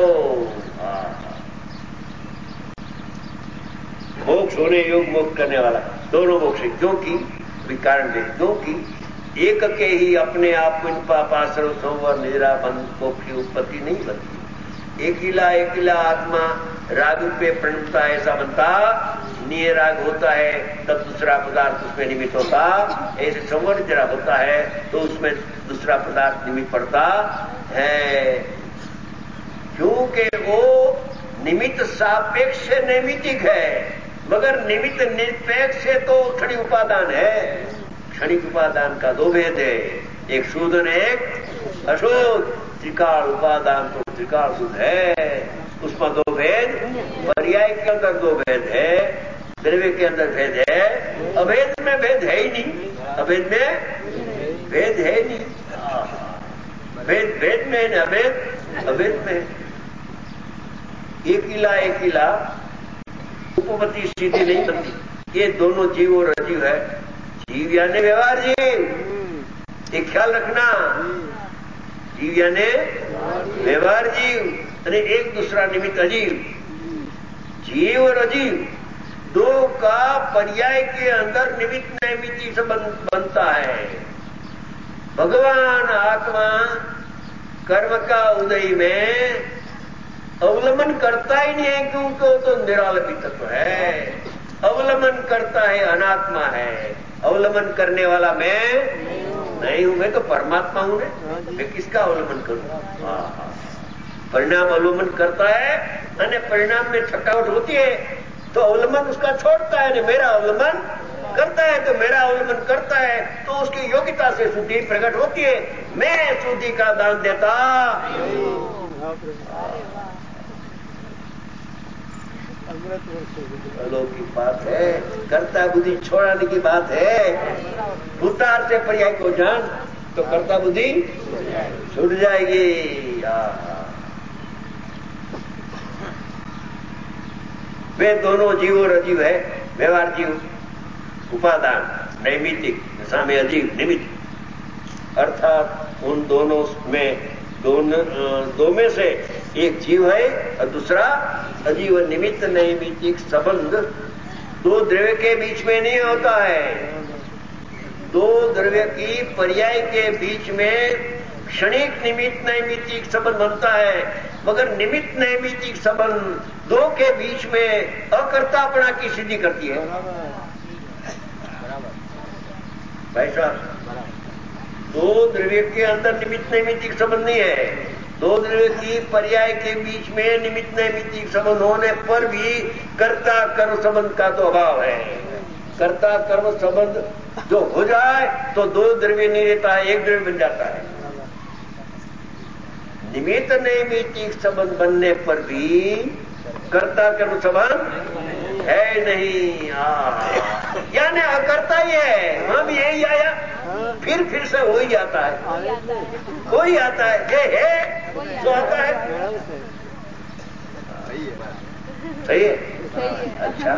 मोक्ष होने योग मोक्ष करने वाला दोनों मोक्ष है, क्योंकि विकारण दे, क्योंकि एक के ही अपने आप पुण्य पापाश्रव संवर निद्रा बंध मोक्ष की उत्पत्ति नहीं बनती। एकिला आत्मा राग पे प्रणता ऐसा बनता, निय राग होता है तब दूसरा पदार्थ उसमें निमित्त होता, ऐसे संवर जरा होता है तो उसमें दूसरा पदार्थ निमित्त पड़ता है, क्योंकि वो निमित्त सापेक्ष नैमित्तिक है, मगर निमित्त निरपेक्ष से तो क्षणिक उपादान है। क्षणिक उपादान का दो भेद है, एक शुद्ध एक अशुद्ध। त्रिकाल उपादान तो त्रिकाल शुद्ध है, उसमें दो भेद। पर्याय के अंदर दो भेद है, द्रव्य के अंदर भेद है, अभेद में भेद है ही नहीं। अभेद में भेद है ही नहीं, भेद में है, अभेद में। एकिला उपपत्ति सीधी नहीं बनती। ये दोनों जीव और अजीव है। जीव यानी व्यवहार जीव, एक ख्याल रखना, जीव यानी व्यवहार जीव, एक दूसरा निमित्त अजीव। जीव और अजीव दो का पर्याय के अंदर निमित्त नैमित्तिक संबंध बनता है। भगवान आत्मा कर्म का उदय में अवलंबन करता ही नहीं है, क्योंकि वो तो निरालंबित तत्व है। अवलंबन करता है, अनात्मा है। अवलंबन करने वाला मैं नहीं हूं, मैं तो परमात्मा हूं ने, मैं किसका अवलंबन करूं? परिणाम अवलंबन करता है, और परिणाम में थकावट होती है तो अवलंबन उसका छोड़ता है, मेरा अवलंबन करता है। तो मेरा अवलंबन करता है तो उसकी योग्यता से शुद्धि प्रकट होती है। मैं शुद्धि का दान देता। अलौकिक बात है, कर्ता बुद्धि छोड़ाने की बात है। भूतार से पर्याय को जान तो कर्ता बुद्धि छूट जाएगी। वे दोनों जीव और अजीव है। व्यवहार जीव उपादान नैमित्तिक, दशा में अजीव निमित्त, अर्थात उन दोनों में दो में से एक जीव है और दूसरा अजीव। निमित्त नैमित्तिक संबंध दो द्रव्य के बीच में नहीं होता है। दो द्रव्य की पर्याय के बीच में क्षणिक निमित्त नैमित्तिक संबंध बनता है, मगर निमित्त नैमित्तिक संबंध दो के बीच में अकर्तापना की सिद्धि करती है। भाई साहब, दो द्रव्य के अंदर निमित्त नैमित्तिक संबंध नहीं है। दो द्रव्य की पर्याय के बीच में निमित्त नैमित्तिक संबंध होने पर भी कर्ता कर्म संबंध का तो अभाव है। कर्ता कर्म संबंध जो हो जाए तो दो द्रव्य नहीं रहता है, एक द्रव्य बन जाता है। निमित्त नैमित्तिक संबंध बनने पर भी कर्ता कर्म संबंध है नहीं, यानी अकर्ता ही है। हम यही आया, फिर से हो ही जाता है, हो ही आता है, ये है जो आता है। सही है, अच्छा,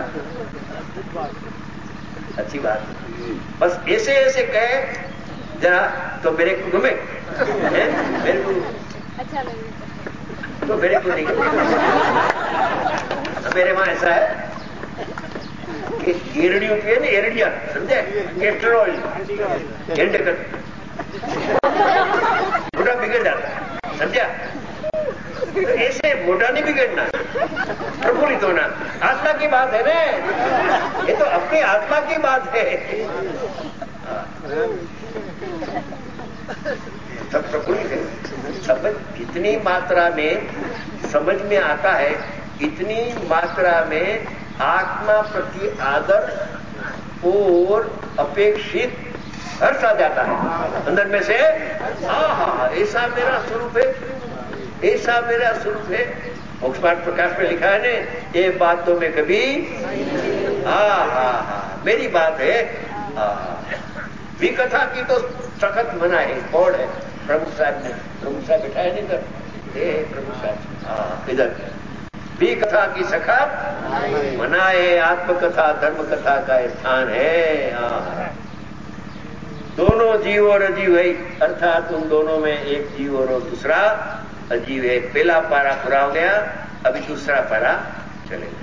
अच्छी बात। बस ऐसे ऐसे कहे जरा तो मेरे को घूमे, मेरे को अच्छा लगे तो मेरे को नहीं। मेरे वहां ऐसा है कि एरड़ी होती है ना, एरड़िया समझे, कैस्टर ऑयल एंड कर मोटा बिगड़ जाता है, समझा? तो ऐसे मोटा नहीं बिगड़ना, प्रफुल्लित होना। आत्मा की बात है ना, ये तो अपनी आत्मा की बात है। सब प्रफुल्लित है। समझ जितनी मात्रा में समझ में आता है, इतनी मात्रा में आत्मा प्रति आदर और अपेक्षित हर्ष आ जाता है अंदर में से। हाँ, ऐसा मेरा स्वरूप है, ऐसा मेरा स्वरूप है। मोक्ष मार्ग प्रकाश में लिखा है ने, ये बात तो मैं कभी मेरी बात है। भी कथा की तो सखत मना है, कौन है? प्रमुख साहब ने, प्रमुख साहब बैठा है नहीं इधर, ये प्रमुख साहब इधर। भी कथा की सखत मना है, आत्मकथा धर्म कथा का स्थान है। दोनों जीव और अजीव है, अर्थात उन दोनों में एक जीव और दूसरा अजीव है। पहला पारा पूरा हो गया, अभी दूसरा पारा चलेगा।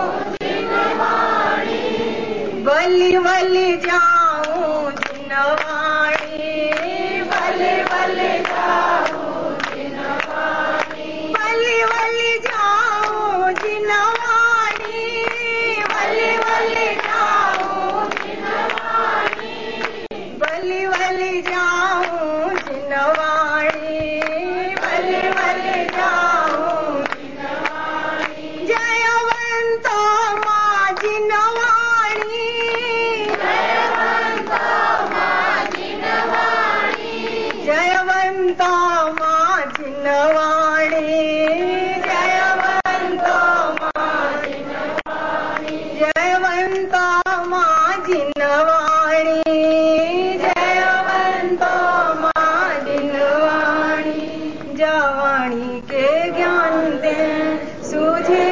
वली वली जाऊं जिनवाणी।